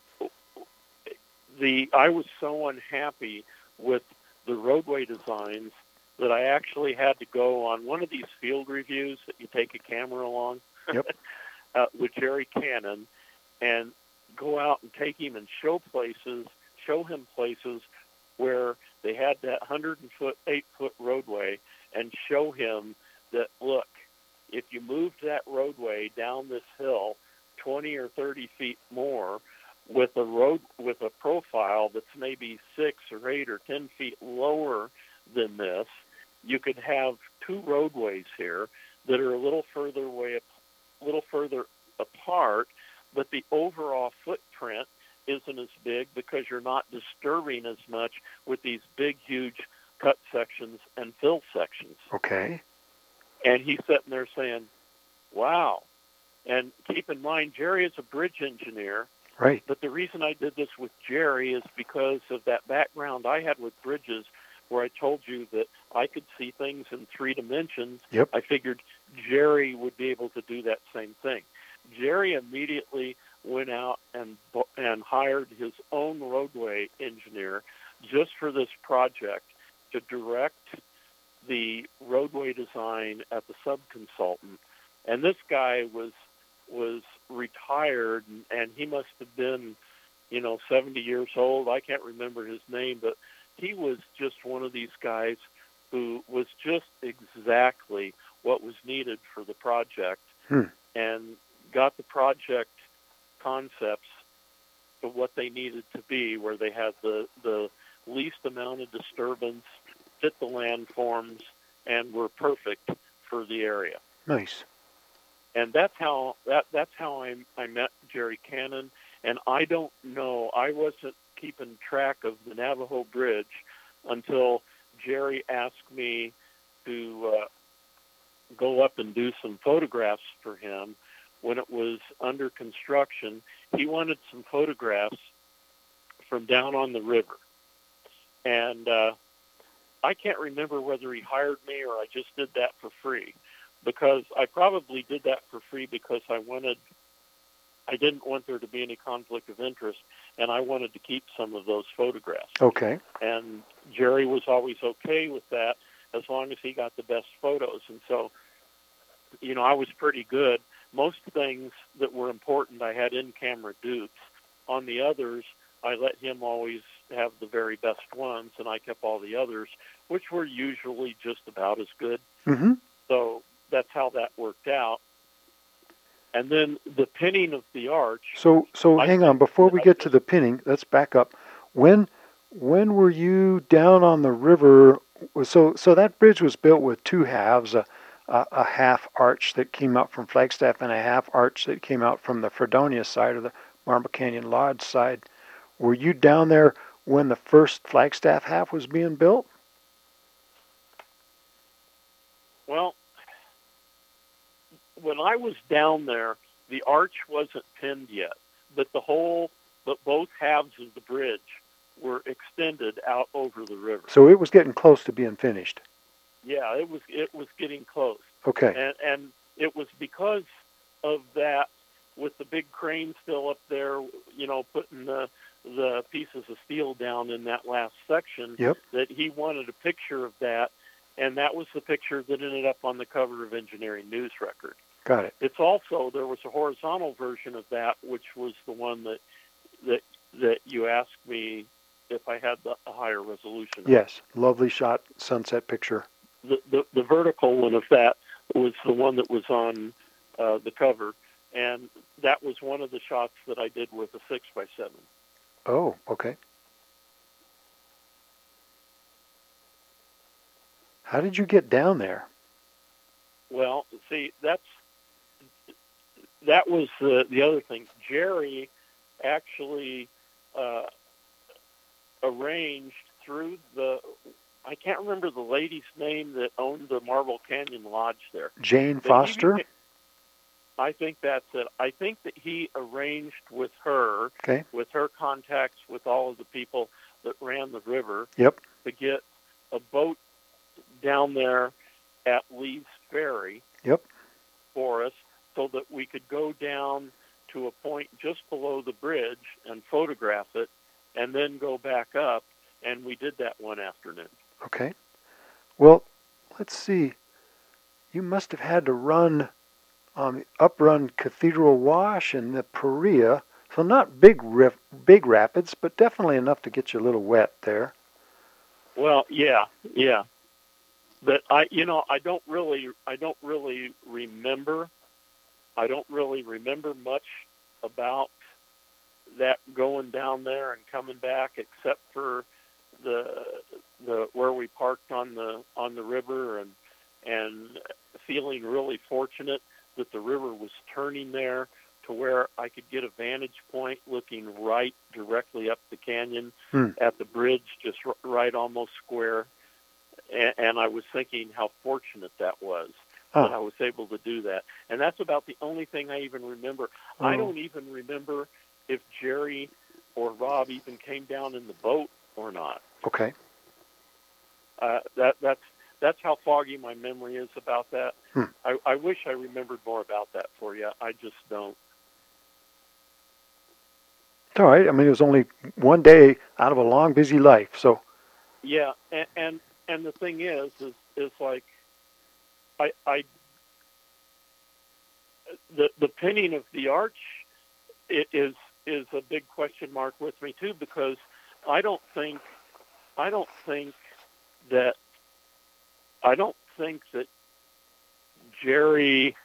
the I was so unhappy with the roadway designs that I actually had to go on one of these field reviews that you take a camera along Yep. uh, with Jerry Cannon and go out and take him and show places, show him places where they had that one hundred eight foot roadway and show him that, look, if you moved that roadway down this hill twenty or thirty feet more with a road with a profile that's maybe six or eight or ten feet lower than this, you could have two roadways here that are a little further away, a little further apart, but the overall footprint isn't as big because you're not disturbing as much with these big, huge cut sections and fill sections. Okay. And he's sitting there saying, wow. And keep in mind, Jerry is a bridge engineer. Right. But the reason I did this with Jerry is because of that background I had with bridges where I told you that I could see things in three dimensions. Yep. I figured Jerry would be able to do that same thing. Jerry immediately went out and and hired his own roadway engineer just for this project to direct the roadway design at the subconsultant. And this guy was was retired, and, and he must have been, you know, seventy years old. I can't remember his name, but he was just one of these guys who was just exactly what was needed for the project Hmm. and got the project concepts to what they needed to be, where they had the, the least amount of disturbance, fit the landforms, and were perfect for the area. Nice. And that's how that that's how I I met Jerry Cannon. And I don't know, I wasn't keeping track of the Navajo Bridge until Jerry asked me to uh, go up and do some photographs for him when it was under construction. He wanted some photographs from down on the river. And uh, I can't remember whether he hired me or I just did that for free, because I probably did that for free because I wanted, I didn't want there to be any conflict of interest, and I wanted to keep some of those photographs. Okay. And Jerry was always okay with that as long as he got the best photos. And so, you know, I was pretty good. Most things that were important I had in-camera dupes. On the others, I let him always have the very best ones, and I kept all the others, which were usually just about as good. Mm-hmm. So that's how that worked out. And then the pinning of the arch. So, so I hang on. Before we get to the pinning, let's back up. When, when were you down on the river? So, so that bridge was built with two halves, a, a, a half arch that came out from Flagstaff and a half arch that came out from the Fredonia side or the Marble Canyon Lodge side. Were you down there when the first Flagstaff half was being built? Well, when I was down there, the arch wasn't pinned yet, but the whole, but both halves of the bridge were extended out over the river. So it was getting close to being finished. Yeah, it was it was getting close. Okay. And and it was because of that, with the big crane still up there, you know, putting the the pieces of steel down in that last section, yep. that he wanted a picture of that, and that was the picture that ended up on the cover of Engineering News Record. Got it. It's also, there was a horizontal version of that, which was the one that that that you asked me if I had the a higher resolution. Yes, lovely shot, sunset picture. The, the the vertical one of that was the one that was on uh, the cover, and that was one of the shots that I did with a six by seven. Oh, okay. How did you get down there? Well, see, that's that was the the other thing. Jerry actually uh, arranged through the, I can't remember the lady's name that owned the Marble Canyon Lodge there. Jane Foster? Became, I think that's it. I think that he arranged with her, okay. with her contacts with all of the people that ran the river, yep. to get a boat down there at Lee's Ferry yep. for us, so that we could go down to a point just below the bridge and photograph it, and then go back up, and we did that one afternoon. Okay. Well, let's see. You must have had to run on the uprun Cathedral Wash and the Paria, so not big rif- big rapids, but definitely enough to get you a little wet there. Well, yeah, yeah. But I, you know, I don't really, I don't really remember. I don't really remember much about that going down there and coming back, except for the the where we parked on the on the river, and and feeling really fortunate that the river was turning there to where I could get a vantage point looking right directly up the canyon hmm. at the bridge, just r- right almost square. And, and I was thinking how fortunate that was. Huh. That I was able to do that. And that's about the only thing I even remember. Oh. I don't even remember if Jerry or Rob even came down in the boat or not. Okay. Uh, that that's that's how foggy my memory is about that. Hmm. I, I wish I remembered more about that for you. I just don't. It's all right. I mean, it was only one day out of a long, busy life, so. Yeah, and and, and the thing is, is is like, I, I, the the pinning of the arch is is a big question mark with me too, because I don't think I don't think that I don't think that Jerry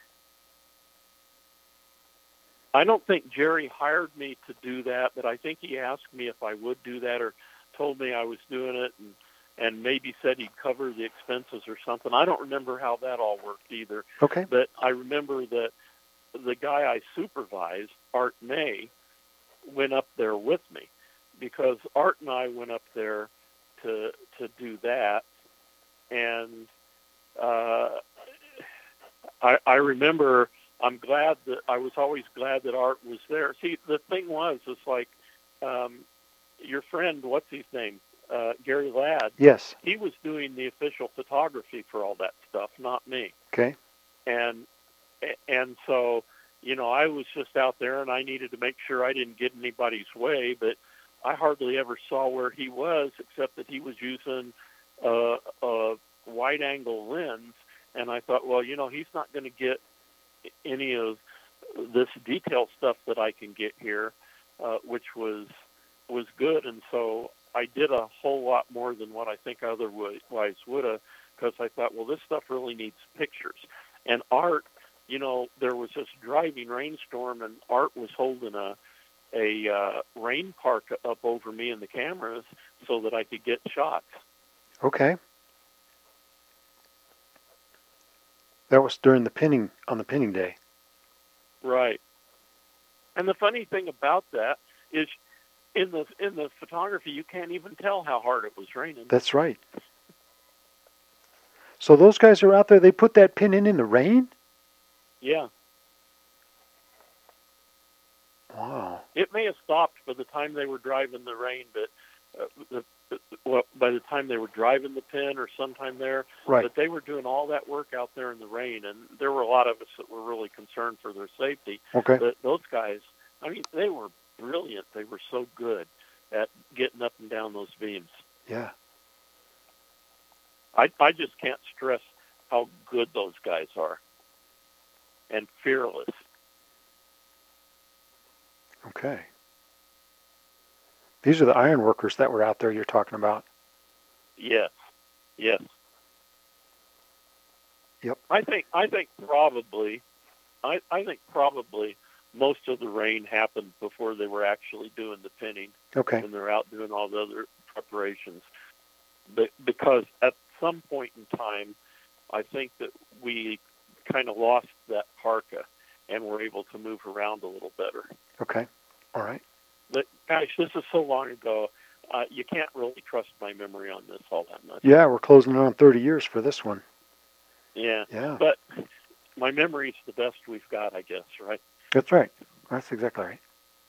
I don't think Jerry hired me to do that, but I think he asked me if I would do that, or told me I was doing it, and and maybe said he'd cover the expenses or something. I don't remember how that all worked either. Okay. But I remember that the guy I supervised, Art May, went up there with me, because Art and I went up there to to do that. And uh, I, I remember, I'm glad that, I was always glad that Art was there. See, the thing was, it's like, um, your friend, what's his name? Uh, Gary Ladd. Yes. He was doing the official photography for all that stuff, not me. Okay. And and so, you know, I was just out there, and I needed to make sure I didn't get in anybody's way, but I hardly ever saw where he was, except that he was using a, a wide-angle lens, and I thought, well, you know, he's not going to get any of this detail stuff that I can get here, uh, which was was good. And so I did a whole lot more than what I think otherwise would have, because I thought, well, this stuff really needs pictures. And Art, you know, there was this driving rainstorm, and Art was holding a a uh, rain park up over me and the cameras so that I could get shots. Okay. That was during the pinning, on the pinning day. Right. And the funny thing about that is, in the in the photography, you can't even tell how hard it was raining. That's right. So those guys are out there, they put that pin in in the rain? Yeah. Wow. It may have stopped by the time they were driving the rain, but uh, the, the, well, by the time they were driving the pin or sometime there, Right. but they were doing all that work out there in the rain, and there were a lot of us that were really concerned for their safety. Okay. But those guys, I mean, they were brilliant. They were so good at getting up and down those beams. Yeah. I, I just can't stress how good those guys are, and fearless. Okay. These are the iron workers that were out there you're talking about. Yes, yes. Yep. I think I think probably, I, I think probably most of the rain happened before they were actually doing the pinning. Okay. When they're out doing all the other preparations, but because at some point in time, I think that we kind of lost that parka and were able to move around a little better. Okay. All right. But gosh, this is so long ago. Uh, you can't really trust my memory on this all that much. Yeah, we're closing in on thirty years for this one. Yeah. Yeah. But my memory's the best we've got, I guess, right? That's right. That's exactly right.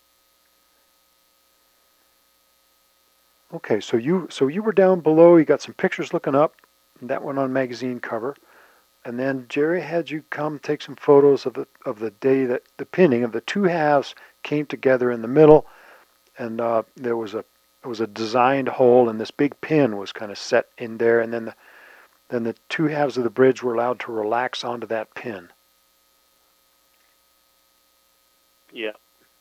Okay, so you so you were down below, you got some pictures looking up, and that went on magazine cover. And then Jerry had you come take some photos of the of the day that the pinning of the two halves came together in the middle, and uh, there was a there was a designed hole, and this big pin was kind of set in there, and then the then the two halves of the bridge were allowed to relax onto that pin. Yeah.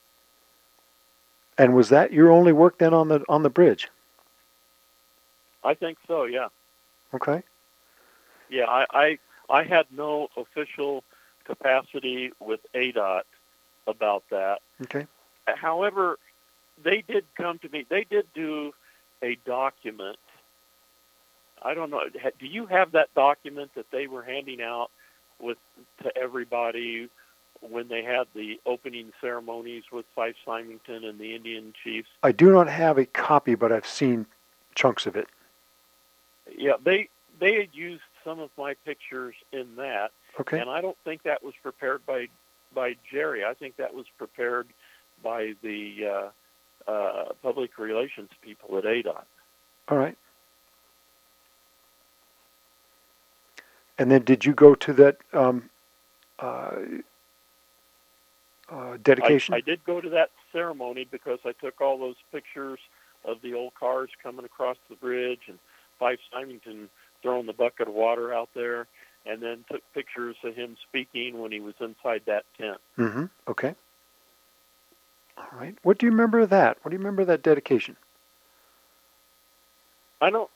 And was that your only work then on the on the bridge? I think so, yeah. Okay. Yeah, I, I I had no official capacity with A D O T about that. Okay. However, they did come to me. They did do a document. I don't know. Do you have that document that they were handing out with to everybody when they had the opening ceremonies with Fife Symington and the Indian chiefs? I do not have a copy, but I've seen chunks of it. Yeah, they they had used some of my pictures in that, Okay. and I don't think that was prepared by by Jerry. I think that was prepared by the uh, uh, public relations people at A D O T. All right. And then did you go to that um, uh, uh, dedication? I, I did go to that ceremony because I took all those pictures of the old cars coming across the bridge and Fife Symington throwing the bucket of water out there, and then took pictures of him speaking when he was inside that tent. Mm-hmm. Okay. All right. What do you remember of that? What do you remember of that dedication? I don't.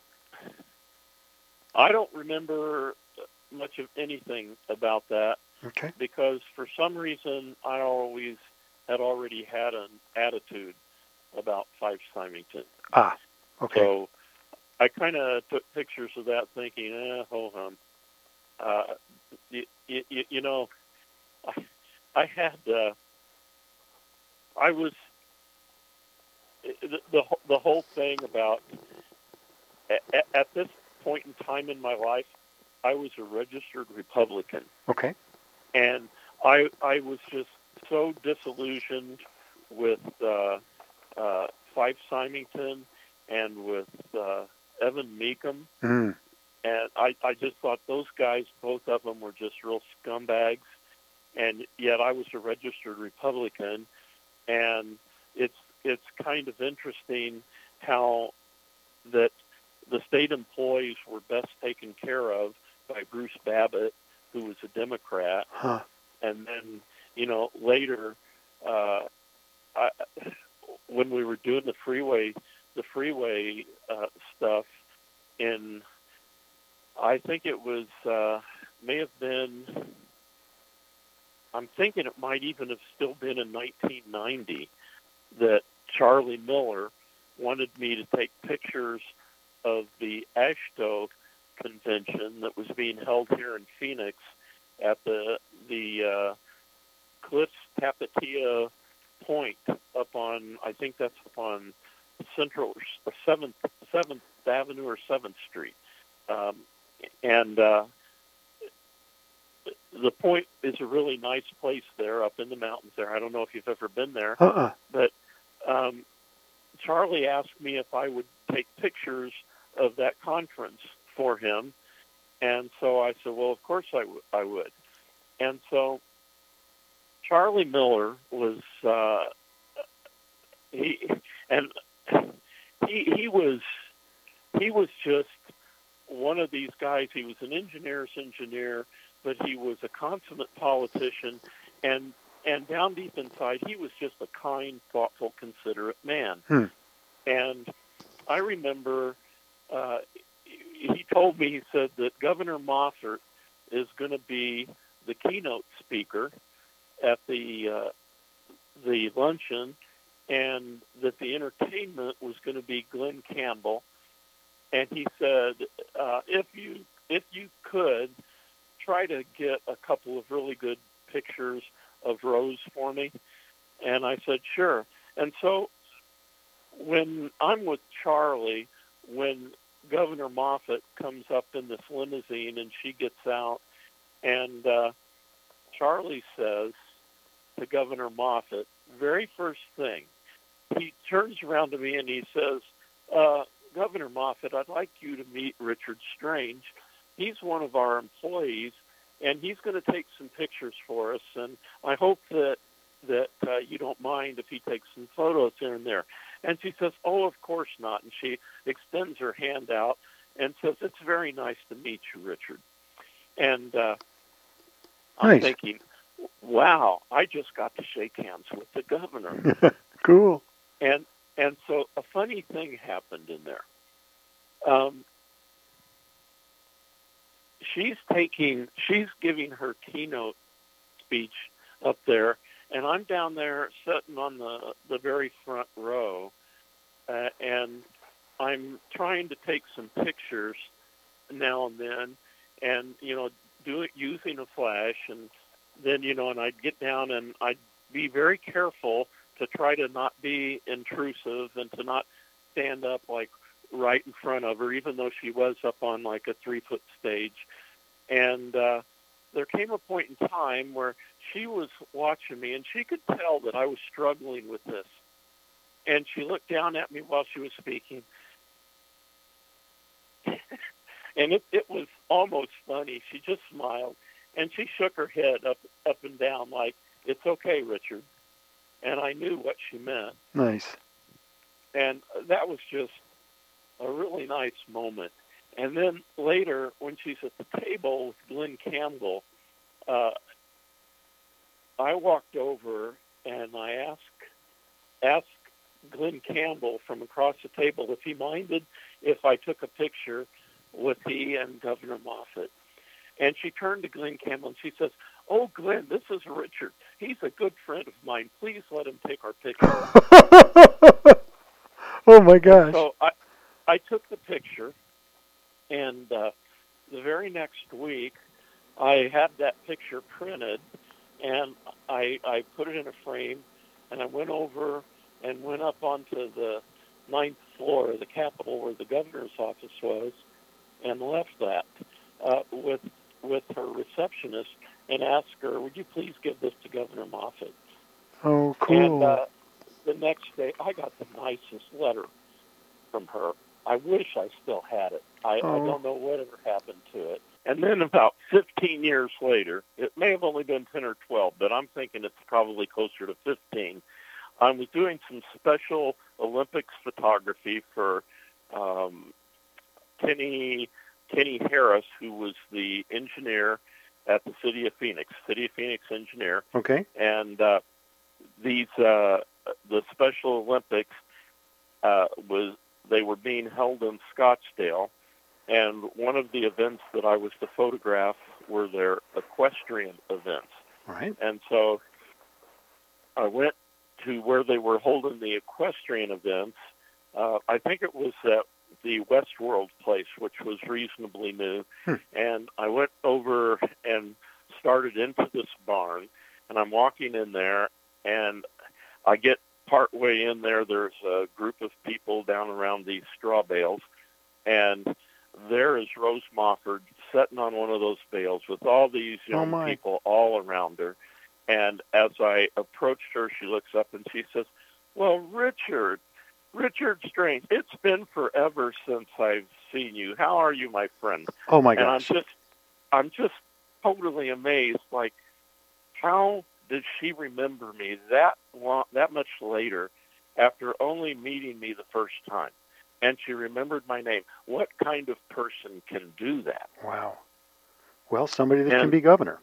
I don't remember much of anything about that. Okay. Because for some reason I always had already had an attitude about Fife Symington. Ah. Okay. So I kind of took pictures of that thinking, eh, ho hum. Uh, you, you, you know, I, I had, uh, I was, the, the, the whole thing about, at, at this point in time in my life, I was a registered Republican. Okay. And I I was just so disillusioned with uh, uh, Fife Symington and with uh, Evan Meekum. Mm. And I, I just thought those guys, both of them, were just real scumbags. And yet I was a registered Republican. And it's it's kind of interesting how that the state employees were best taken care of by Bruce Babbitt, who was a Democrat. Huh. And then, you know, later, uh, I, when we were doing the freeway, the freeway uh, stuff in, I think it was, uh, may have been, I'm thinking it might even have still been in nineteen ninety, that Charlie Miller wanted me to take pictures of the AASHTO convention that was being held here in Phoenix, at the the uh, Cliffs Tapatia Point up on, I think that's up on Central or Seventh Seventh Avenue or Seventh Street, um, and uh, the Point is a really nice place there up in the mountains there. I don't know if you've ever been there, Uh-uh. but um, Charlie asked me if I would take pictures of that conference for him, and so I said, well, of course I, w- I would. And so Charlie Miller was uh, he and he he was he was just one of these guys. He was an engineer's engineer, but he was a consummate politician, and and down deep inside, he was just a kind, thoughtful, considerate man. Hmm. And I remember uh, he told me, he said that Governor Moffett is going to be the keynote speaker at the uh, the luncheon, and that the entertainment was going to be Glenn Campbell. And he said, uh, if you if you could, try to get a couple of really good pictures of Rose for me. And I said, sure. And so when I'm with Charlie, when Governor Moffett comes up in this limousine and she gets out, and uh, Charlie says to Governor Moffett, very first thing, he turns around to me and he says, uh, Governor Moffett, I'd like you to meet Richard Strange. He's one of our employees, and he's going to take some pictures for us, and I hope that that uh, you don't mind if he takes some photos here and there. And she says, oh, of course not. And she extends her hand out and says, it's very nice to meet you, Richard. And uh, I'm Nice. thinking, wow, I just got to shake hands with the governor. Cool. And and so a funny thing happened in there. Um, she's taking, she's giving her keynote speech up there, and I'm down there sitting on the, the very front row, uh, and I'm trying to take some pictures now and then, and, you know, do it using a flash, and then, you know, and I'd get down and I'd be very careful to try to not be intrusive and to not stand up like right in front of her, even though she was up on like a three-foot stage. And uh, there came a point in time where she was watching me, and she could tell that I was struggling with this. And she looked down at me while she was speaking. And it, it was almost funny. She just smiled, and she shook her head up, up and down like, it's okay, Richard. And I knew what she meant. Nice. And that was just a really nice moment. And then later, when she's at the table with Glenn Campbell, uh, I walked over and I asked, asked Glenn Campbell from across the table if he minded if I took a picture with he and Governor Moffett. And she turned to Glenn Campbell and she says, oh, Glenn, this is Richard. He's a good friend of mine. Please let him take our picture. Oh, my gosh. So I, I took the picture, and uh, the very next week, I had that picture printed, and I, I put it in a frame, and I went over and went up onto the ninth floor of the Capitol where the governor's office was, and left that uh, with with her receptionist and asked her, would you please give this to Governor Moffett? Oh, cool. And uh, the next day, I got the nicest letter from her. I wish I still had it. I, Oh. I don't know whatever happened to it. And then about fifteen years later, it may have only been ten or twelve, but I'm thinking it's probably closer to fifteen. I was doing some special Olympics photography for um, Kenny Kenny Harris, who was the engineer at the City of Phoenix, City of Phoenix engineer. Okay. And uh, these uh, the Special Olympics uh, was they were being held in Scottsdale, and one of the events that I was to photograph were their equestrian events. Right. And so I went to where they were holding the equestrian events. Uh, I think it was at the Westworld place, which was reasonably new. Hmm. And I went over and started started into this barn, and I'm walking in there, and I get partway in there. There's a group of people down around these straw bales, and there is Rose Mofford sitting on one of those bales with all these young Oh, people all around her. And as I approached her, she looks up and she says, "Well, Richard, Richard Strange, it's been forever since I've seen you. How are you, my friend?" Oh my and gosh. I'm just, I'm just totally amazed. Like, how did she remember me that long, that much later, after only meeting me the first time? And she remembered my name. What kind of person can do that? Wow. Well, somebody that and, can be governor.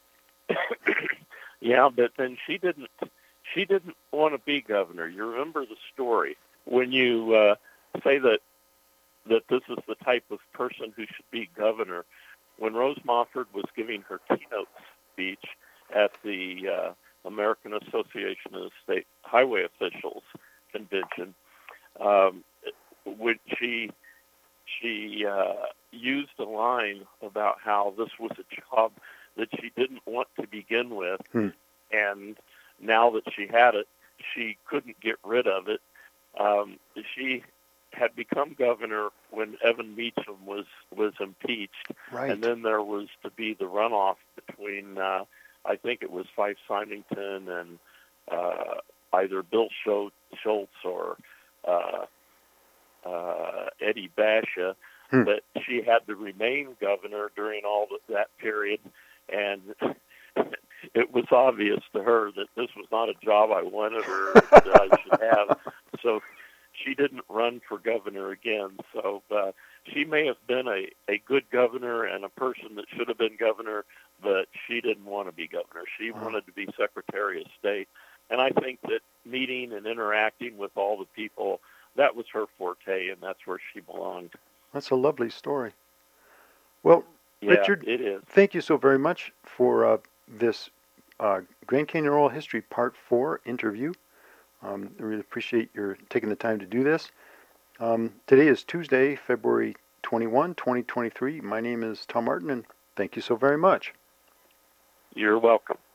Yeah, but then she didn't. She didn't want to be governor. You remember the story when you uh, say that that this is the type of person who should be governor. When Rose Mofford was giving her keynote speech at the uh, American Association of State Highway Officials convention, um, when she she uh, used a line about how this was a job that she didn't want to begin with, hmm. and now that she had it, she couldn't get rid of it. Um, she had become governor when Evan Meacham was, was impeached, Right. and then there was to be the runoff between, uh, I think it was Fife Symington and uh, either Bill Schultz or uh, uh, Eddie Basha, Hmm. but she had to remain governor during all that period, and it was obvious to her that this was not a job I wanted or that I should have, so she didn't run for governor again. So uh, she may have been a, a good governor and a person that should have been governor, but she didn't want to be governor. She Wow. wanted to be Secretary of State, and I think that meeting and interacting with all the people, that was her forte, and that's where she belonged. That's a lovely story. Well, Yeah, Richard, it is. thank you so very much for uh, this uh, Grand Canyon Oral History Part four interview. Um, I really appreciate your taking the time to do this. Um, today is Tuesday, February twenty-first, twenty twenty-three. My name is Tom Martin, and thank you so very much. You're welcome.